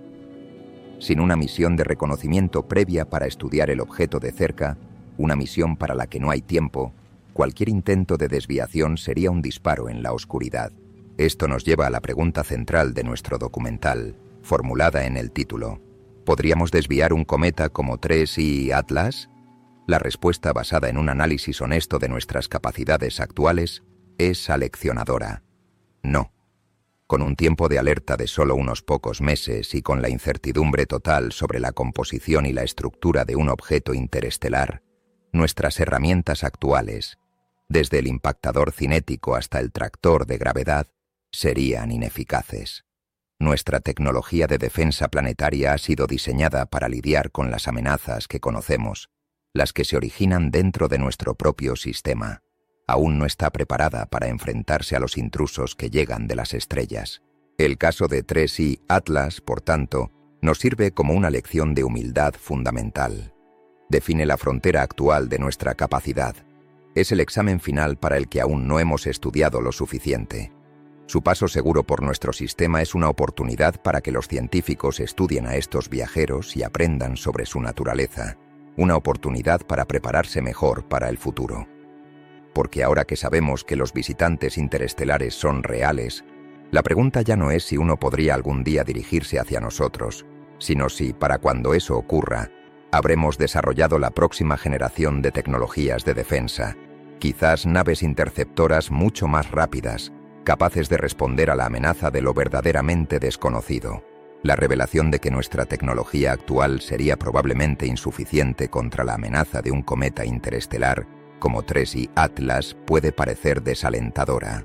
A: Sin una misión de reconocimiento previa para estudiar el objeto de cerca, una misión para la que no hay tiempo, cualquier intento de desviación sería un disparo en la oscuridad. Esto nos lleva a la pregunta central de nuestro documental, formulada en el título: ¿podríamos desviar un cometa como TRES y Atlas? La respuesta, basada en un análisis honesto de nuestras capacidades actuales, es aleccionadora. No. Con un tiempo de alerta de solo unos pocos meses y con la incertidumbre total sobre la composición y la estructura de un objeto interestelar, nuestras herramientas actuales, desde el impactador cinético hasta el tractor de gravedad, serían ineficaces. Nuestra tecnología de defensa planetaria ha sido diseñada para lidiar con las amenazas que conocemos, las que se originan dentro de nuestro propio sistema. Aún no está preparada para enfrentarse a los intrusos que llegan de las estrellas. El caso de TRES y Atlas, por tanto, nos sirve como una lección de humildad fundamental. Define la frontera actual de nuestra capacidad. Es el examen final para el que aún no hemos estudiado lo suficiente. Su paso seguro por nuestro sistema es una oportunidad para que los científicos estudien a estos viajeros y aprendan sobre su naturaleza. Una oportunidad para prepararse mejor para el futuro. Porque ahora que sabemos que los visitantes interestelares son reales, la pregunta ya no es si uno podría algún día dirigirse hacia nosotros, sino si, para cuando eso ocurra, habremos desarrollado la próxima generación de tecnologías de defensa, quizás naves interceptoras mucho más rápidas, capaces de responder a la amenaza de lo verdaderamente desconocido. La revelación de que nuestra tecnología actual sería probablemente insuficiente contra la amenaza de un cometa interestelar como TRES y Atlas puede parecer desalentadora.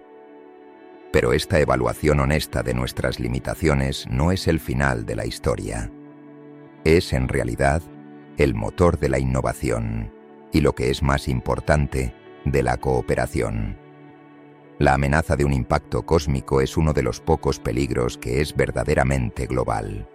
A: Pero esta evaluación honesta de nuestras limitaciones no es el final de la historia. Es, en realidad, el motor de la innovación y, lo que es más importante, de la cooperación. La amenaza de un impacto cósmico es uno de los pocos peligros que es verdaderamente global.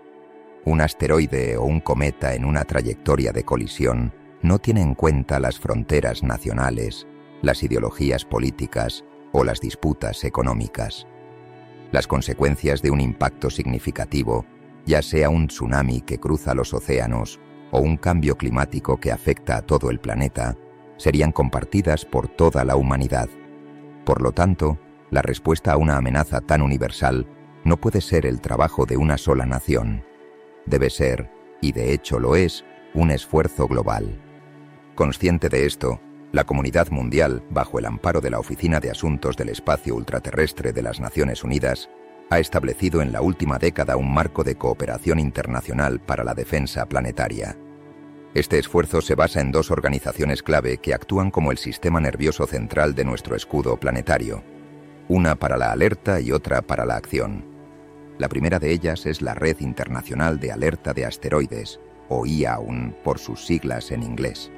A: Un asteroide o un cometa en una trayectoria de colisión no tiene en cuenta las fronteras nacionales, las ideologías políticas o las disputas económicas. Las consecuencias de un impacto significativo, ya sea un tsunami que cruza los océanos o un cambio climático que afecta a todo el planeta, serían compartidas por toda la humanidad. Por lo tanto, la respuesta a una amenaza tan universal no puede ser el trabajo de una sola nación. Debe ser, y de hecho lo es, un esfuerzo global. Consciente de esto, la comunidad mundial, bajo el amparo de la Oficina de Asuntos del Espacio Ultraterrestre de las Naciones Unidas, ha establecido en la última década un marco de cooperación internacional para la defensa planetaria. Este esfuerzo se basa en dos organizaciones clave que actúan como el sistema nervioso central de nuestro escudo planetario, una para la alerta y otra para la acción. La primera de ellas es la Red Internacional de Alerta de Asteroides, o I A U N por sus siglas en inglés.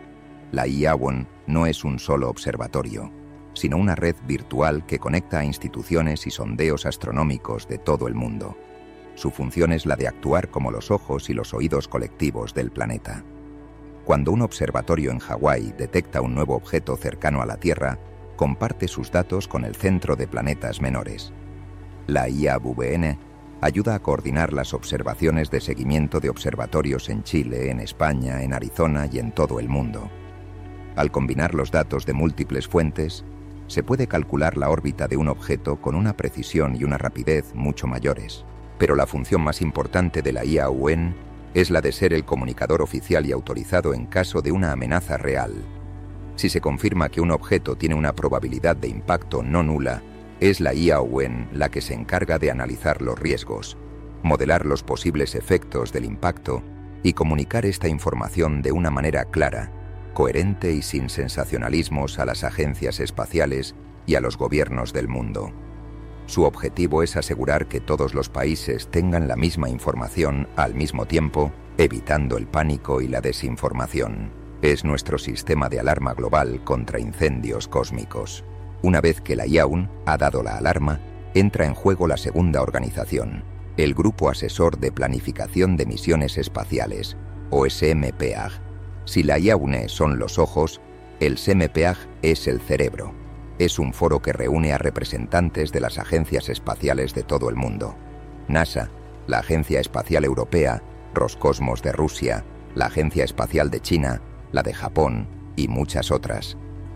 A: La IAWN no es un solo observatorio, sino una red virtual que conecta a instituciones y sondeos astronómicos de todo el mundo. Su función es la de actuar como los ojos y los oídos colectivos del planeta. Cuando un observatorio en Hawái detecta un nuevo objeto cercano a la Tierra, comparte sus datos con el Centro de Planetas Menores. La I A W N ayuda a coordinar las observaciones de seguimiento de observatorios en Chile, en España, en Arizona y en todo el mundo. Al combinar los datos de múltiples fuentes, se puede calcular la órbita de un objeto con una precisión y una rapidez mucho mayores. Pero la función más importante de la I A W N es la de ser el comunicador oficial y autorizado en caso de una amenaza real. Si se confirma que un objeto tiene una probabilidad de impacto no nula, es la I A W N la que se encarga de analizar los riesgos, modelar los posibles efectos del impacto y comunicar esta información de una manera clara, coherente y sin sensacionalismos a las agencias espaciales y a los gobiernos del mundo. Su objetivo es asegurar que todos los países tengan la misma información al mismo tiempo, evitando el pánico y la desinformación. Es nuestro sistema de alarma global contra incendios cósmicos. Una vez que la I A W N ha dado la alarma, entra en juego la segunda organización, el Grupo Asesor de Planificación de Misiones Espaciales, o S M P A G. Si la I A W N son los ojos, el S M P A G es el cerebro. Es un foro que reúne a representantes de las agencias espaciales de todo el mundo. NASA, la Agencia Espacial Europea, Roscosmos de Rusia, la Agencia Espacial de China, la de Japón y muchas otras.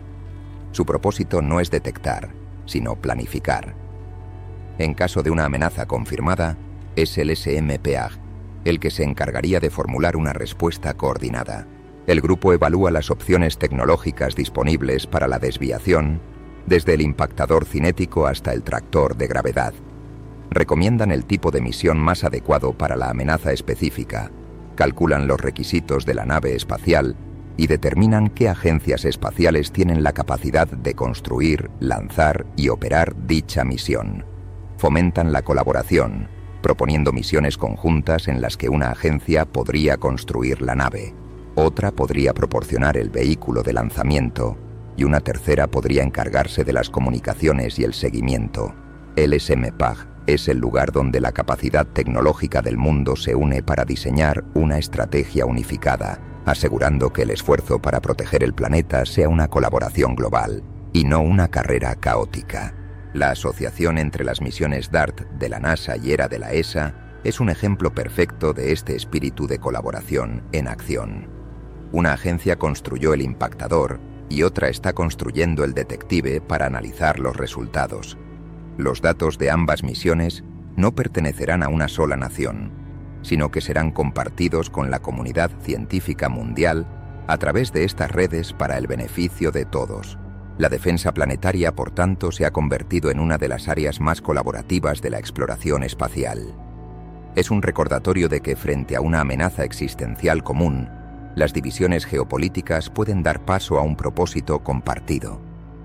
A: Su propósito no es detectar, sino planificar. En caso de una amenaza confirmada, es el S M P A G el que se encargaría de formular una respuesta coordinada. El grupo evalúa las opciones tecnológicas disponibles para la desviación, desde el impactador cinético hasta el tractor de gravedad. Recomiendan el tipo de misión más adecuado para la amenaza específica, calculan los requisitos de la nave espacial y determinan qué agencias espaciales tienen la capacidad de construir, lanzar y operar dicha misión. Fomentan la colaboración, proponiendo misiones conjuntas en las que una agencia podría construir la nave, otra podría proporcionar el vehículo de lanzamiento y una tercera podría encargarse de las comunicaciones y el seguimiento. El S M P A G es el lugar donde la capacidad tecnológica del mundo se une para diseñar una estrategia unificada, asegurando que el esfuerzo para proteger el planeta sea una colaboración global y no una carrera caótica. La asociación entre las misiones DART de la NASA y ERA de la E S A es un ejemplo perfecto de este espíritu de colaboración en acción. Una agencia construyó el impactador y otra está construyendo el detective para analizar los resultados. Los datos de ambas misiones no pertenecerán a una sola nación, sino que serán compartidos con la comunidad científica mundial a través de estas redes para el beneficio de todos. La defensa planetaria, por tanto, se ha convertido en una de las áreas más colaborativas de la exploración espacial. Es un recordatorio de que frente a una amenaza existencial común, las divisiones geopolíticas pueden dar paso a un propósito compartido.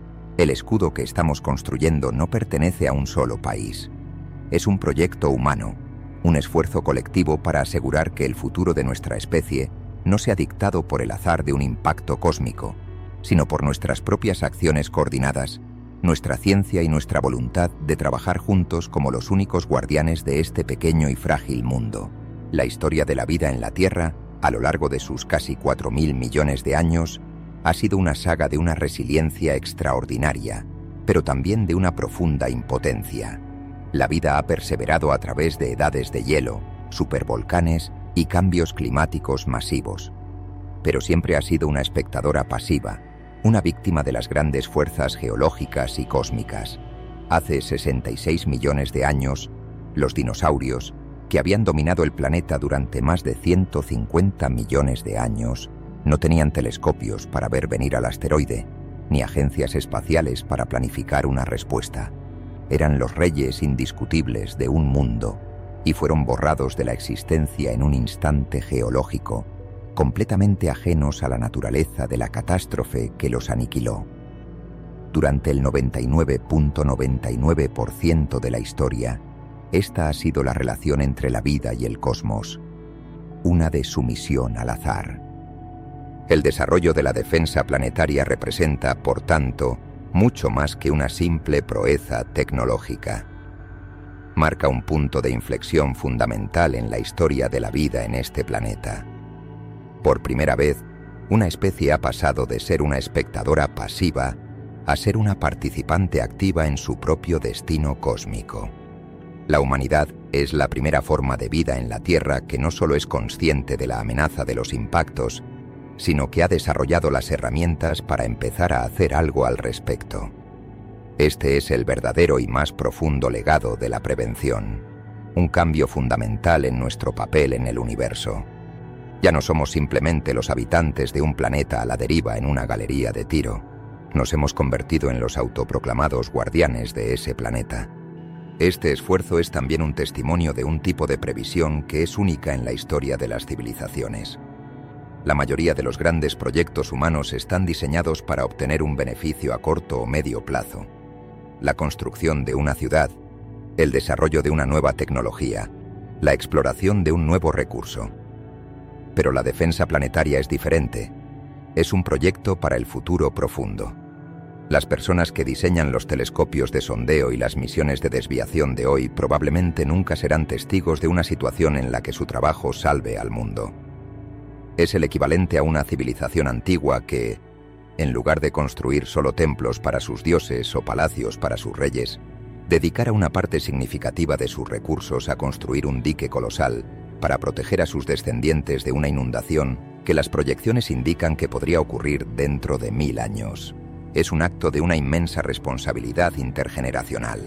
A: El escudo que estamos construyendo no pertenece a un solo país. Es un proyecto humano, un esfuerzo colectivo para asegurar que el futuro de nuestra especie no sea dictado por el azar de un impacto cósmico, sino por nuestras propias acciones coordinadas, nuestra ciencia y nuestra voluntad de trabajar juntos como los únicos guardianes de este pequeño y frágil mundo. La historia de la vida en la Tierra, a lo largo de sus casi cuatro mil millones de años, ha sido una saga de una resiliencia extraordinaria, pero también de una profunda impotencia. La vida ha perseverado a través de edades de hielo, supervolcanes y cambios climáticos masivos, pero siempre ha sido una espectadora pasiva, una víctima de las grandes fuerzas geológicas y cósmicas. Hace sesenta y seis millones de años, los dinosaurios, que habían dominado el planeta durante más de ciento cincuenta millones de años, no tenían telescopios para ver venir al asteroide, ni agencias espaciales para planificar una respuesta. Eran los reyes indiscutibles de un mundo y fueron borrados de la existencia en un instante geológico, completamente ajenos a la naturaleza de la catástrofe que los aniquiló. Durante el noventa y nueve punto noventa y nueve por ciento de la historia, esta ha sido la relación entre la vida y el cosmos, una de sumisión al azar. El desarrollo de la defensa planetaria representa, por tanto, mucho más que una simple proeza tecnológica. Marca un punto de inflexión fundamental en la historia de la vida en este planeta. Por primera vez, una especie ha pasado de ser una espectadora pasiva a ser una participante activa en su propio destino cósmico. La humanidad es la primera forma de vida en la Tierra que no solo es consciente de la amenaza de los impactos, sino que ha desarrollado las herramientas para empezar a hacer algo al respecto. Este es el verdadero y más profundo legado de la prevención, un cambio fundamental en nuestro papel en el universo. Ya no somos simplemente los habitantes de un planeta a la deriva en una galería de tiro. Nos hemos convertido en los autoproclamados guardianes de ese planeta. Este esfuerzo es también un testimonio de un tipo de previsión que es única en la historia de las civilizaciones. La mayoría de los grandes proyectos humanos están diseñados para obtener un beneficio a corto o medio plazo. La construcción de una ciudad, el desarrollo de una nueva tecnología, la exploración de un nuevo recurso. Pero la defensa planetaria es diferente. Es un proyecto para el futuro profundo. Las personas que diseñan los telescopios de sondeo y las misiones de desviación de hoy probablemente nunca serán testigos de una situación en la que su trabajo salve al mundo. Es el equivalente a una civilización antigua que, en lugar de construir solo templos para sus dioses o palacios para sus reyes, dedicara una parte significativa de sus recursos a construir un dique colosal para proteger a sus descendientes de una inundación que las proyecciones indican que podría ocurrir dentro de mil años. Es un acto de una inmensa responsabilidad intergeneracional.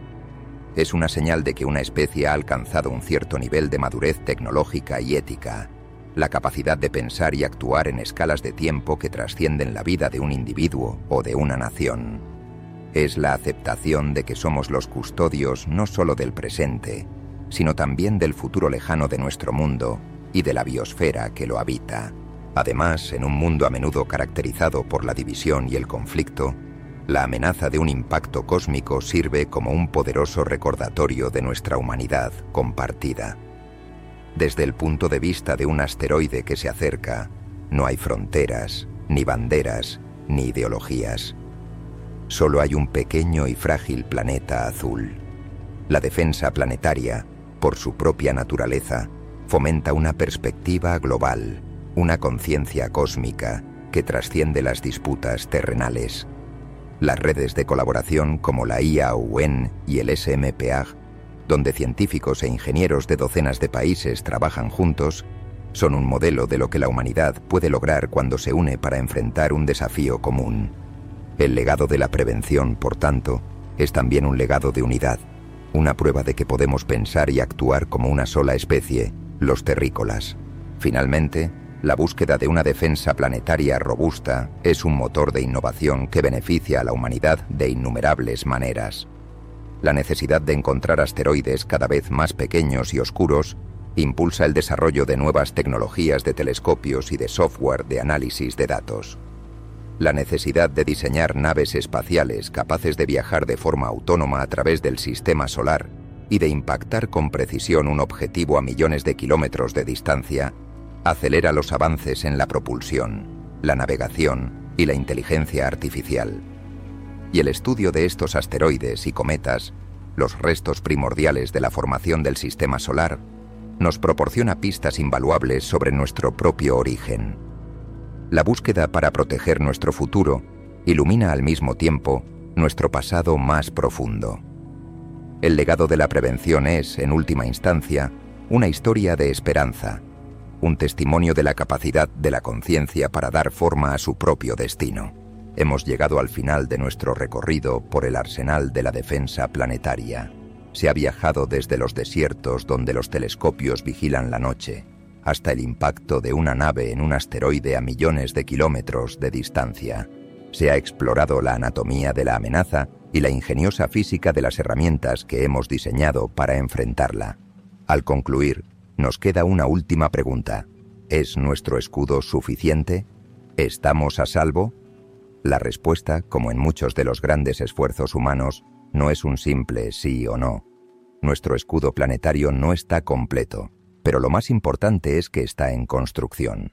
A: Es una señal de que una especie ha alcanzado un cierto nivel de madurez tecnológica y ética, la capacidad de pensar y actuar en escalas de tiempo que trascienden la vida de un individuo o de una nación. Es la aceptación de que somos los custodios no solo del presente, sino también del futuro lejano de nuestro mundo y de la biosfera que lo habita. Además, en un mundo a menudo caracterizado por la división y el conflicto, la amenaza de un impacto cósmico sirve como un poderoso recordatorio de nuestra humanidad compartida. Desde el punto de vista de un asteroide que se acerca, no hay fronteras, ni banderas, ni ideologías. Solo hay un pequeño y frágil planeta azul. La defensa planetaria, por su propia naturaleza, fomenta una perspectiva global, una conciencia cósmica que trasciende las disputas terrenales. Las redes de colaboración como la I A U N y el S M P A G, donde científicos e ingenieros de docenas de países trabajan juntos, son un modelo de lo que la humanidad puede lograr cuando se une para enfrentar un desafío común. El legado de la prevención, por tanto, es también un legado de unidad, una prueba de que podemos pensar y actuar como una sola especie, los terrícolas. Finalmente, la búsqueda de una defensa planetaria robusta es un motor de innovación que beneficia a la humanidad de innumerables maneras. La necesidad de encontrar asteroides cada vez más pequeños y oscuros impulsa el desarrollo de nuevas tecnologías de telescopios y de software de análisis de datos. La necesidad de diseñar naves espaciales capaces de viajar de forma autónoma a través del sistema solar y de impactar con precisión un objetivo a millones de kilómetros de distancia acelera los avances en la propulsión, la navegación y la inteligencia artificial. Y el estudio de estos asteroides y cometas, los restos primordiales de la formación del sistema solar, nos proporciona pistas invaluables sobre nuestro propio origen. La búsqueda para proteger nuestro futuro ilumina al mismo tiempo nuestro pasado más profundo. El legado de la prevención es, en última instancia, una historia de esperanza, un testimonio de la capacidad de la conciencia para dar forma a su propio destino. Hemos llegado al final de nuestro recorrido por el arsenal de la defensa planetaria. Se ha viajado desde los desiertos donde los telescopios vigilan la noche, hasta el impacto de una nave en un asteroide a millones de kilómetros de distancia. Se ha explorado la anatomía de la amenaza y la ingeniosa física de las herramientas que hemos diseñado para enfrentarla. Al concluir, nos queda una última pregunta. ¿Es nuestro escudo suficiente? ¿Estamos a salvo? La respuesta, como en muchos de los grandes esfuerzos humanos, no es un simple sí o no. Nuestro escudo planetario no está completo, pero lo más importante es que está en construcción.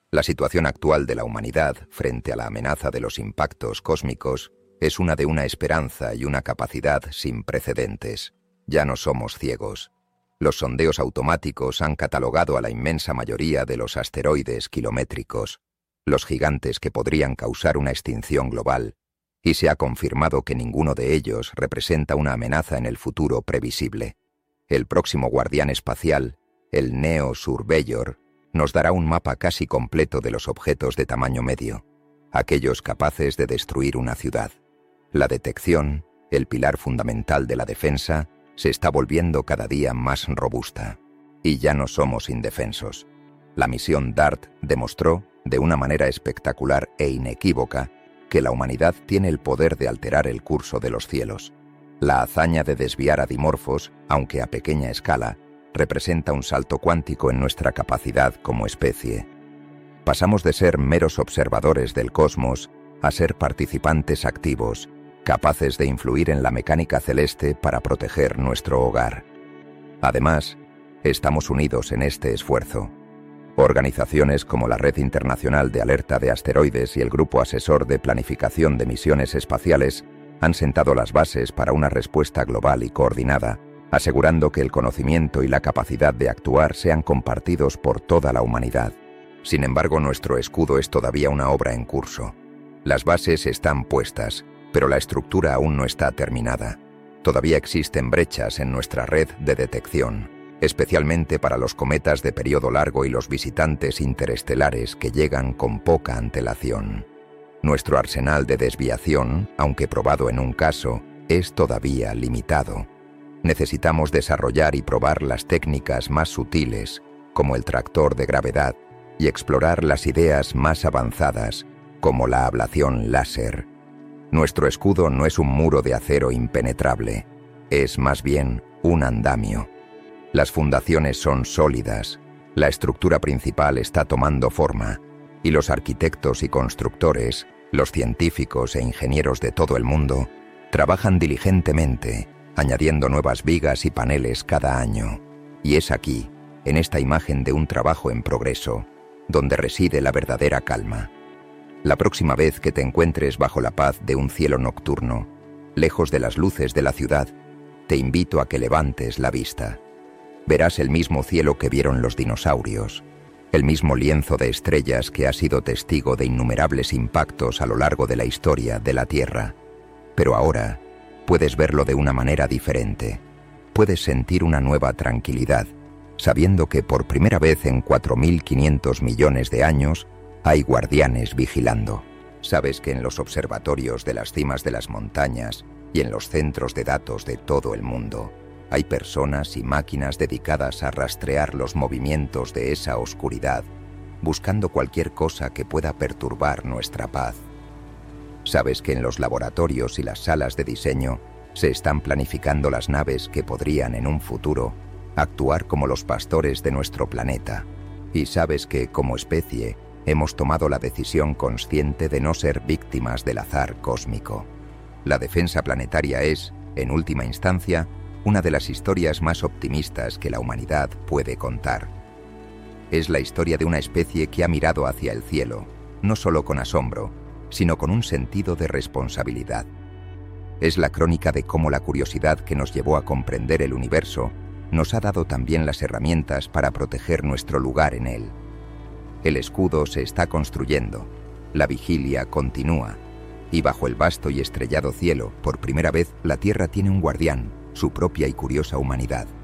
A: La situación actual de la humanidad frente a la amenaza de los impactos cósmicos es una de una esperanza y una capacidad sin precedentes. Ya no somos ciegos. Los sondeos automáticos han catalogado a la inmensa mayoría de los asteroides kilométricos, los gigantes que podrían causar una extinción global, y se ha confirmado que ninguno de ellos representa una amenaza en el futuro previsible. El próximo guardián espacial, el Neo Surveyor, nos dará un mapa casi completo de los objetos de tamaño medio, aquellos capaces de destruir una ciudad. La detección, el pilar fundamental de la defensa, se está volviendo cada día más robusta. Y ya no somos indefensos. La misión DART demostró, de una manera espectacular e inequívoca, que la humanidad tiene el poder de alterar el curso de los cielos. La hazaña de desviar a dimorfos, aunque a pequeña escala, representa un salto cuántico en nuestra capacidad como especie. Pasamos de ser meros observadores del cosmos a ser participantes activos, capaces de influir en la mecánica celeste para proteger nuestro hogar. Además, estamos unidos en este esfuerzo. Organizaciones como la Red Internacional de Alerta de Asteroides y el Grupo Asesor de Planificación de Misiones Espaciales han sentado las bases para una respuesta global y coordinada, asegurando que el conocimiento y la capacidad de actuar sean compartidos por toda la humanidad. Sin embargo, nuestro escudo es todavía una obra en curso. Las bases están puestas, pero la estructura aún no está terminada. Todavía existen brechas en nuestra red de detección, especialmente para los cometas de periodo largo y los visitantes interestelares que llegan con poca antelación. Nuestro arsenal de desviación, aunque probado en un caso, es todavía limitado. Necesitamos desarrollar y probar las técnicas más sutiles, como el tractor de gravedad, y explorar las ideas más avanzadas, como la ablación láser. Nuestro escudo no es un muro de acero impenetrable, es más bien un andamio. Las fundaciones son sólidas, la estructura principal está tomando forma, y los arquitectos y constructores, los científicos e ingenieros de todo el mundo, trabajan diligentemente, añadiendo nuevas vigas y paneles cada año. Y es aquí, en esta imagen de un trabajo en progreso, donde reside la verdadera calma. La próxima vez que te encuentres bajo la paz de un cielo nocturno, lejos de las luces de la ciudad, te invito a que levantes la vista. Verás el mismo cielo que vieron los dinosaurios, el mismo lienzo de estrellas que ha sido testigo de innumerables impactos a lo largo de la historia de la Tierra. Pero ahora puedes verlo de una manera diferente. Puedes sentir una nueva tranquilidad, sabiendo que por primera vez en cuatro mil quinientos millones de años hay guardianes vigilando. Sabes que en los observatorios de las cimas de las montañas y en los centros de datos de todo el mundo hay personas y máquinas dedicadas a rastrear los movimientos de esa oscuridad, buscando cualquier cosa que pueda perturbar nuestra paz. Sabes que en los laboratorios y las salas de diseño se están planificando las naves que podrían en un futuro actuar como los pastores de nuestro planeta. Y sabes que, como especie, hemos tomado la decisión consciente de no ser víctimas del azar cósmico. La defensa planetaria es, en última instancia, una de las historias más optimistas que la humanidad puede contar. Es la historia de una especie que ha mirado hacia el cielo, no solo con asombro, sino con un sentido de responsabilidad. Es la crónica de cómo la curiosidad que nos llevó a comprender el universo nos ha dado también las herramientas para proteger nuestro lugar en él. El escudo se está construyendo, la vigilia continúa, y bajo el vasto y estrellado cielo, por primera vez, la Tierra tiene un guardián, su propia y curiosa humanidad.